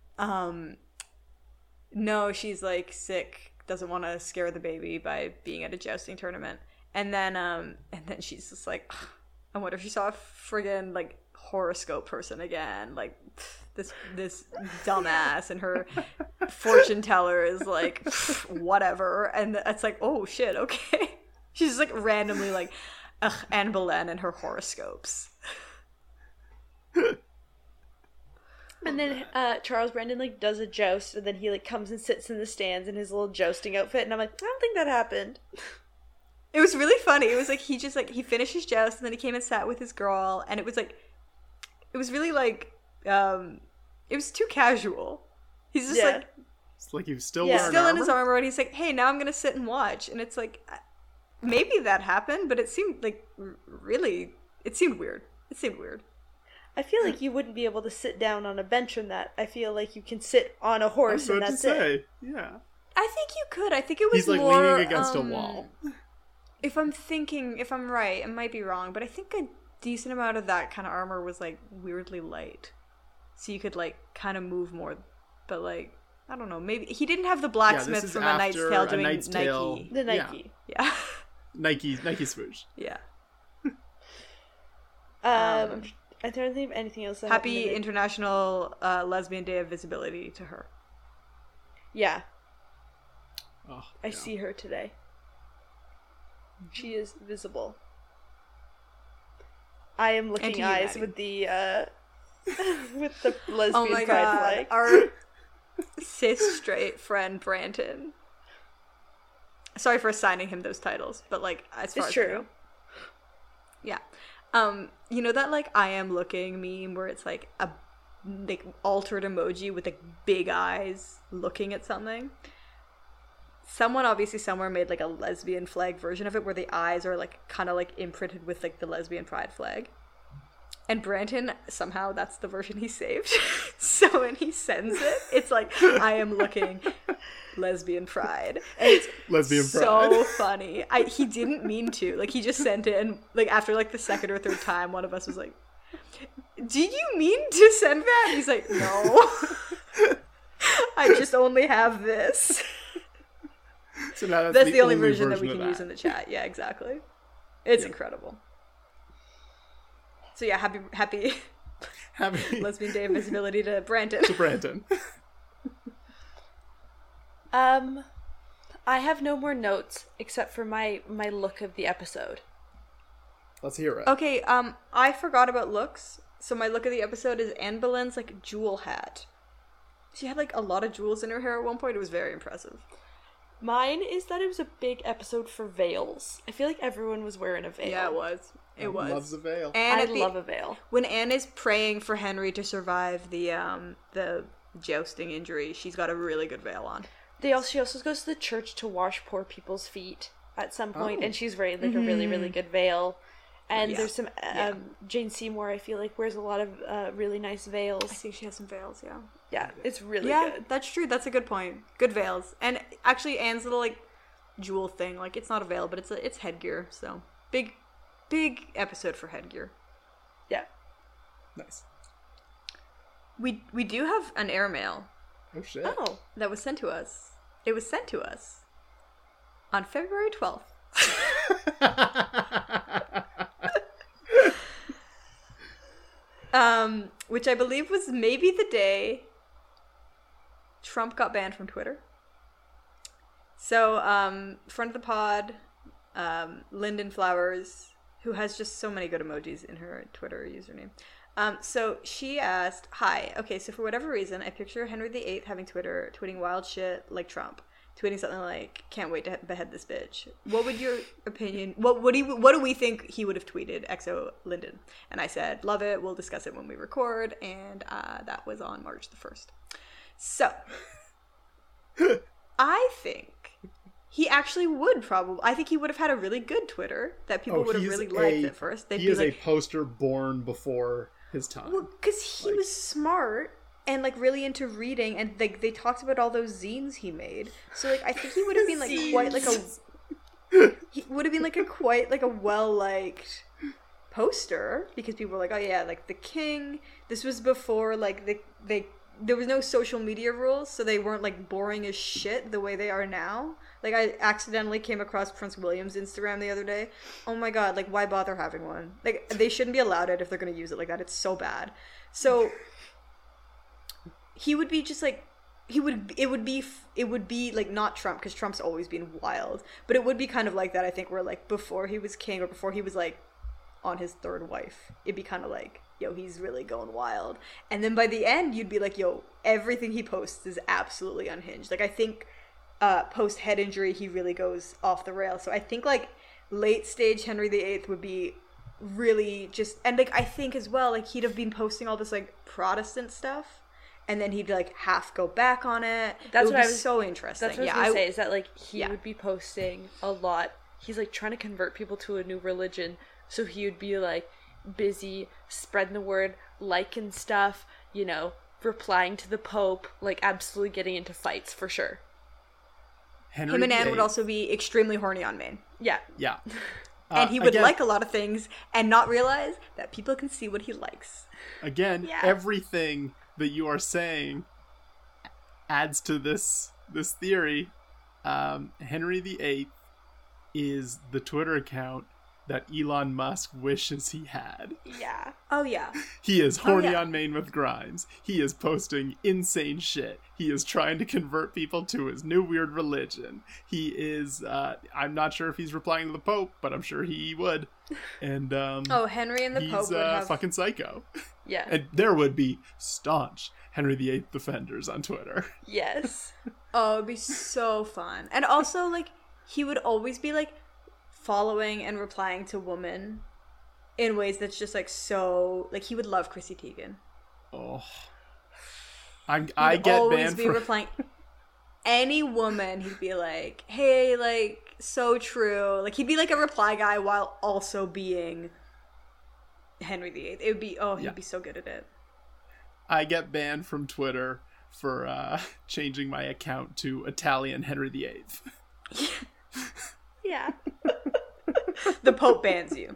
no, she's like sick. Doesn't want to scare the baby by being at a jousting tournament. And then she's just like, I wonder if she saw a friggin' like horoscope person again. Like, this dumbass and her fortune teller is like, whatever. And it's like, oh shit, okay. She's just like randomly like, ugh, Anne Boleyn and her horoscopes. And then Charles Brandon like does a joust, and then he like comes and sits in the stands in his little jousting outfit, and I'm like, I don't think that happened. It was really funny. It was like he finished his joust, and then he came and sat with his girl, and it was really like it was too casual. He's just like, it's like he was still in his armor, and he's like, hey, now I'm gonna sit and watch, and it's like, maybe that happened, but it seemed like it seemed weird. I feel like you wouldn't be able to sit down on a bench in that. I feel like you can sit on a horse and that's it. Yeah. I think you could. I think it was He's like more, leaning against a wall. If I'm right, I might be wrong, but I think a decent amount of that kind of armor was like weirdly light. So you could like kind of move more, but like, I don't know, maybe he didn't have the blacksmith from A Knight's Tale doing Nike. The Nike. Yeah. Nike swoosh. Yeah. I don't think of anything else. Happy International Lesbian Day of Visibility to her. Yeah. Oh, I see her today. She is visible. I am looking eyes with the with the lesbian pride flag. Our cis straight friend Branton. Sorry for assigning him those titles, but like as far as I know. Yeah. You know that like I am looking meme where it's like a like altered emoji with like big eyes looking at something? Someone obviously somewhere made like a lesbian flag version of it where the eyes are like kind of like imprinted with like the lesbian pride flag. And Branton, somehow that's the version he saved. So when he sends it, it's like, I am looking lesbian pride. And it's lesbian pride. So funny. He didn't mean to. Like, he just sent it, and like after like the second or third time, one of us was like, did you mean to send that? And he's like, no. I just only have this. So now that's the only version that we can use in the chat. Yeah, exactly. It's incredible. So yeah, happy Lesbian Day of Visibility to Branton. I have no more notes except for my look of the episode. Let's hear it. Okay, I forgot about looks. So my look of the episode is Anne Boleyn's like jewel hat. She had like a lot of jewels in her hair at one point. It was very impressive. Mine is that it was a big episode for veils. I feel like everyone was wearing a veil. Yeah, it was. It was. Loves a veil. And I love a veil. When Anne is praying for Henry to survive the jousting injury, she's got a really good veil on. She also goes to the church to wash poor people's feet at some point, and she's wearing like a really, really good veil. And there's some Jane Seymour, I feel like, wears a lot of really nice veils. I think she has some veils, yeah. Yeah, it's really good. Yeah, that's true. That's a good point. Good veils. And actually, Anne's little, like, jewel thing, like, it's not a veil, but it's headgear, so. Big episode for headgear. Yeah. Nice. We do have an airmail. Oh, shit. Oh. That was sent to us. It was sent to us on February 12th. Which I believe was maybe the day Trump got banned from Twitter. So, friend of the pod, Lyndon Flowers, who has just so many good emojis in her Twitter username. So she asked, hi, okay, so for whatever reason, I picture Henry VIII having Twitter, tweeting wild shit like Trump, tweeting something like, can't wait to behead this bitch. What would your opinion, what do we think he would have tweeted, XO Lyndon? And I said, love it, we'll discuss it when we record, and that was on March the 1st. So, I think he actually would probably, I think he would have had a really good Twitter that people would have really liked at first. He is a poster born before his time. Well, because he was smart and like really into reading, and like they talked about all those zines he made. So like I think he would have been like quite like a he would have been like a quite like a well liked poster, because people were like, oh yeah, like the king. This was before like they there was no social media rules, so they weren't like boring as shit the way they are now. Like, I accidentally came across Prince William's Instagram the other day. Oh my god, like, why bother having one? Like, they shouldn't be allowed it if they're gonna use it like that. It's so bad. So he would be just like, it would be like, not Trump, because Trump's always been wild, but it would be kind of like that, I think, where like before he was king, or before he was like on his third wife, it'd be kind of like, yo, he's really going wild. And then by the end, you'd be like, yo, everything he posts is absolutely unhinged. Like, I think post head injury, he really goes off the rails. So I think like late stage Henry VIII would be really just, and like I think as well, like he'd have been posting all this like Protestant stuff, and then he'd like half go back on it. That's what I was so interesting. That's what I was gonna say, is that like he would be posting a lot. He's like trying to convert people to a new religion, so he would be like busy spreading the word, liking stuff, you know, replying to the Pope, like absolutely getting into fights for sure. Him and Anne would also be extremely horny on Maine. Yeah. Yeah. And he would like a lot of things and not realize that people can see what he likes. Again, everything that you are saying adds to this theory. Henry VIII is the Twitter account that Elon Musk wishes he had. Yeah. Oh, yeah. He is horny on Maine with Grimes. He is posting insane shit. He is trying to convert people to his new weird religion. He is, I'm not sure if he's replying to the Pope, but I'm sure he would. And, Henry and the Pope would have... fucking psycho. Yeah. And there would be staunch Henry VIII defenders on Twitter. Yes. Oh, it'd be so fun. And also, like, he would always be, like, following and replying to women in ways that's just like so, like, he would love Chrissy Teigen. Oh, I get banned for replying any woman. He'd be like, hey, like, so true. Like, he'd be like a reply guy while also being Henry VIII. It would be he'd be so good at it. I get banned from Twitter for changing my account to Italian Henry VIII. Yeah. The Pope bans you.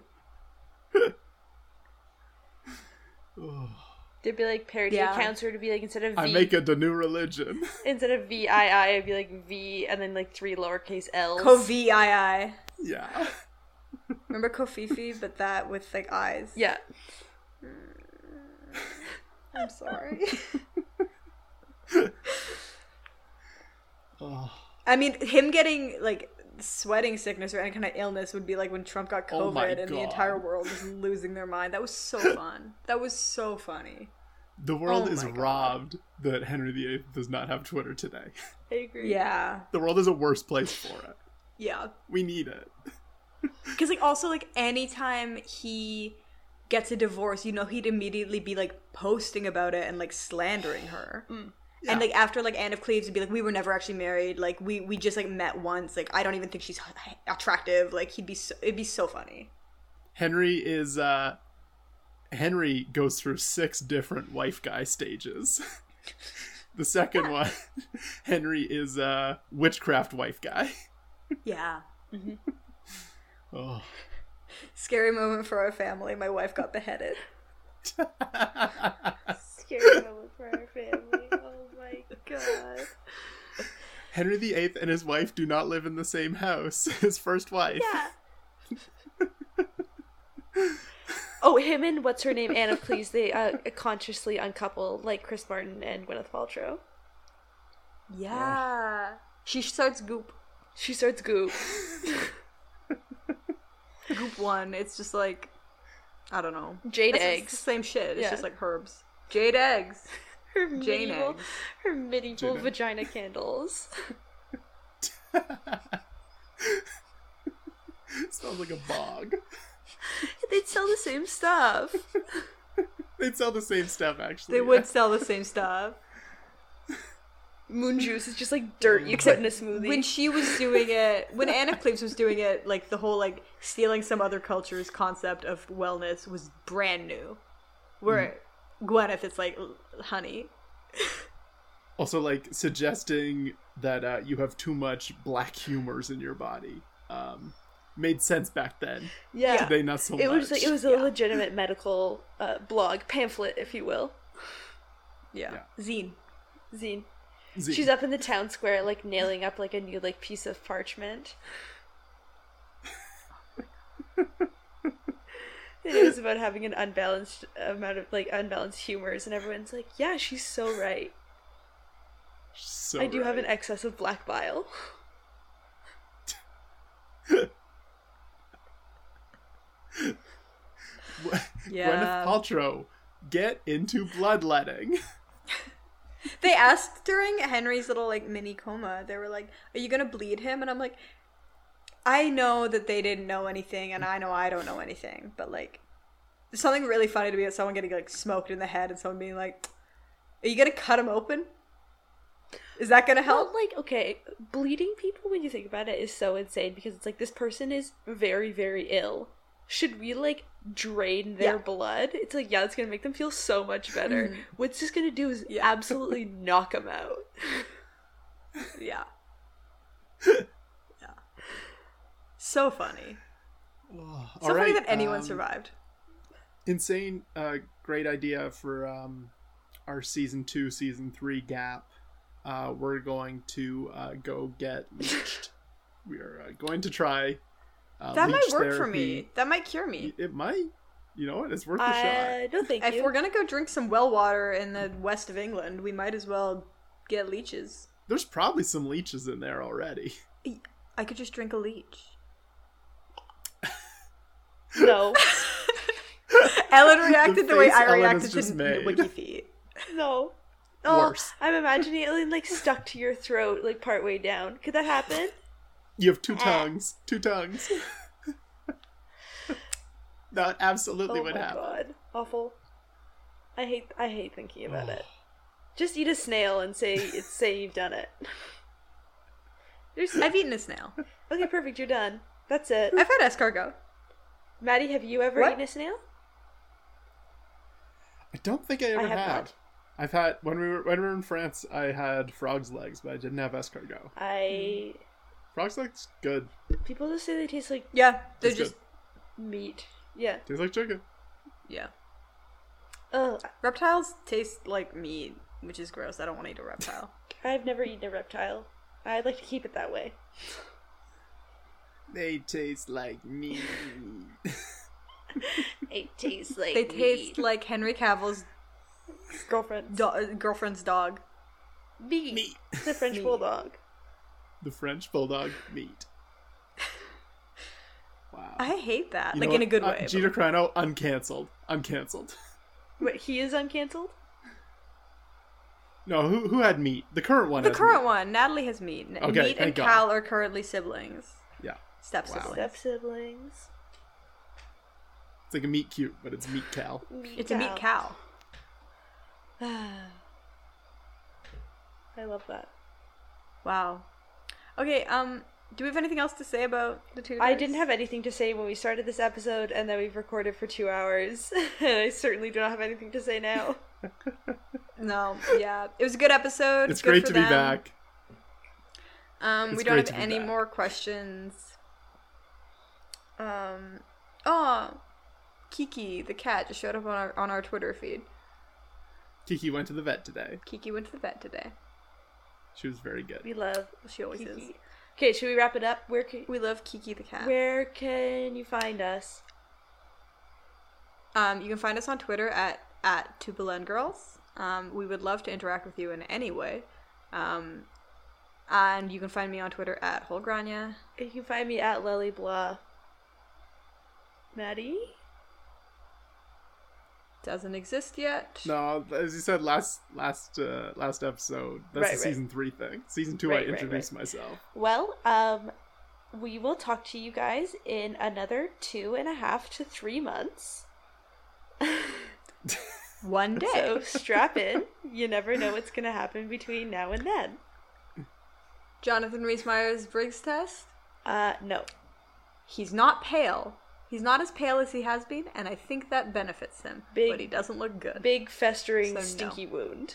There'd be like parody accounts, or to be like, instead of V, I make it a new religion. Instead of VII, it'd be like V and then like 3 lowercase L's. Ko-VII. Yeah. Remember Kofifi, but that with like eyes? Yeah. I'm sorry. I mean, him getting like sweating sickness or any kind of illness would be like when Trump got COVID and the entire world was losing their mind. That was so fun. That was so funny. The world is robbed that Henry VIII does not have Twitter today. I agree. Yeah. The world is a worse place for it. Yeah. We need it. Because like also like anytime he gets a divorce, you know, he'd immediately be like posting about it and like slandering her. Yeah. And like after like Anne of Cleves would be like, we were never actually married, like we just like met once, like I don't even think she's attractive. Like it'd be so funny. Henry goes through 6 different wife guy stages. The second one, Henry is witchcraft wife guy. Yeah. Mm-hmm. Oh. Scary moment for our family. My wife got beheaded. Scary moment for our family. Oh my god. Henry VIII and his wife do not live in the same house. His first wife. Yeah. Oh, him and what's her name, Anne of Cleves, they consciously uncouple, like Chris Martin and Gwyneth Paltrow. Yeah. Oh. She starts Goop. Goop 1. It's just like, I don't know. Jade eggs. It's the same shit. It's just like herbs. Jade eggs. Her medieval vagina candles. Sounds like a bog. They'd sell the same stuff. They'd sell the same stuff, actually. They would sell the same stuff. Moon juice is just like dirt, except in a smoothie. When she was doing it, when Anne of Cleves was doing it, like the whole like stealing some other culture's concept of wellness was brand new. Where Gwyneth, it's like honey. Also, like suggesting that you have too much black humors in your body made sense back then. Yeah, today not so much. It was a legitimate medical blog pamphlet, if you will. Yeah. Zine. She's up in the town square, like, nailing up, like, a new, like, piece of parchment. It was about having an unbalanced amount of, like, unbalanced humors, and everyone's like, yeah, she's so right. I do have an excess of black bile. Gwyneth Paltrow, get into bloodletting. They asked during Henry's little, like, mini coma, they were like, are you gonna bleed him? And I'm like, I know that they didn't know anything, and I know I don't know anything, but, like, there's something really funny to me about someone getting, like, smoked in the head and someone being like, are you gonna cut him open? Is that gonna help? Well, like, okay, bleeding people, when you think about it, is so insane, because it's like, this person is very, very ill. Should we, like, drain their blood? It's like, yeah, it's gonna make them feel so much better. What's this gonna do is absolutely knock them out. Yeah. So funny. So funny that anyone survived. Insane, great idea for our season 2, season 3 gap. We're going to go get leeched. We are going to try that might work therapy. For me. That might cure me. It might. You know what? It's worth a shot. No, thank you. If we're gonna go drink some well water in the west of England, we might as well get leeches. There's probably some leeches in there already. I could just drink a leech. No. Ellen reacted the way I reacted to WikiFeet. No. Worse. I'm imagining it, like, stuck to your throat, like, partway down. Could that happen? You have 2 tongues. 2 tongues. That absolutely would happen. Oh my god. Awful. I hate thinking about it. Just eat a snail and say you've done it. I've eaten a snail. Okay, perfect, you're done. That's it. I've had escargot. Maddie, have you ever eaten a snail? I don't think I ever have. I've had when we were in France. I had frog's legs, but I didn't have escargot. Frog's legs good. People just say they taste like they're just meat. Yeah, tastes like chicken. Yeah. Reptiles taste like meat, which is gross. I don't want to eat a reptile. I've never eaten a reptile. I'd like to keep it that way. They taste like meat. They taste like They taste like Henry Cavill's girlfriend's dog. Meat. The French bulldog. The French bulldog meat. Wow. I hate that. Like, in a good way. Gina Carano, uncancelled. Uncancelled. Wait, he is uncancelled? No, who had meat? The current one. The current one. Natalie has meat. Okay, Meat and Cal are currently siblings. Yeah. Step siblings. Wow. Step siblings. It's like a meat cute, but it's meat Cal. It's a meat cow. I love that. Wow. Okay, do we have anything else to say about the Tudors? I didn't have anything to say when we started this episode, and then we've recorded for 2 hours, and I certainly do not have anything to say now. No, yeah. It was a good episode. It's great to be back. We don't have any more questions. Kiki, the cat, just showed up on our Twitter feed. Kiki went to the vet today. She was very good. We love She always Kiki. is. Okay, should we wrap it up? We love Kiki the cat. Where can you find us? You can find us on Twitter at Tupelen Girls. We would love to interact with you in any way. And you can find me on Twitter at Holgrania. You can find me at Lely Blah. Maddie? Doesn't exist yet. No, as you said last episode, that's the season 3 thing. Season 2, I introduced myself. Well, we will talk to you guys in another 2.5 to 3 months. One day. So strap in. You never know what's going to happen between now and then. Jonathan Rhys-Meyers Briggs test? No. He's not pale. He's not as pale as he has been, and I think that benefits him. But he doesn't look good. Big, festering, stinky wound.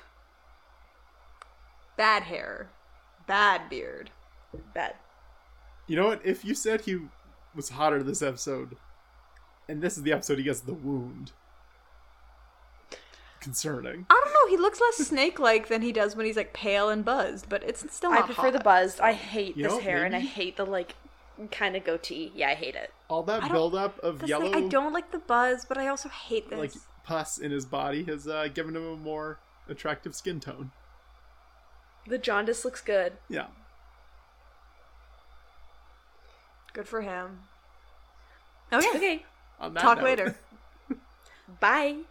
Bad hair. Bad beard. Bad. You know what? If you said he was hotter this episode, and this is the episode he gets the wound, concerning. I don't know. He looks less snake-like than he does when he's like pale and buzzed, but it's still not I prefer hot. the buzzed. I hate this hair, maybe? and I hate the like kind of goatee. Yeah, I hate it. All that buildup of yellow. I don't like the buzz, but I also hate this. Like pus in his body has given him a more attractive skin tone. The jaundice looks good. Yeah. Good for him. Okay. Okay. On that Talk note. later. Bye.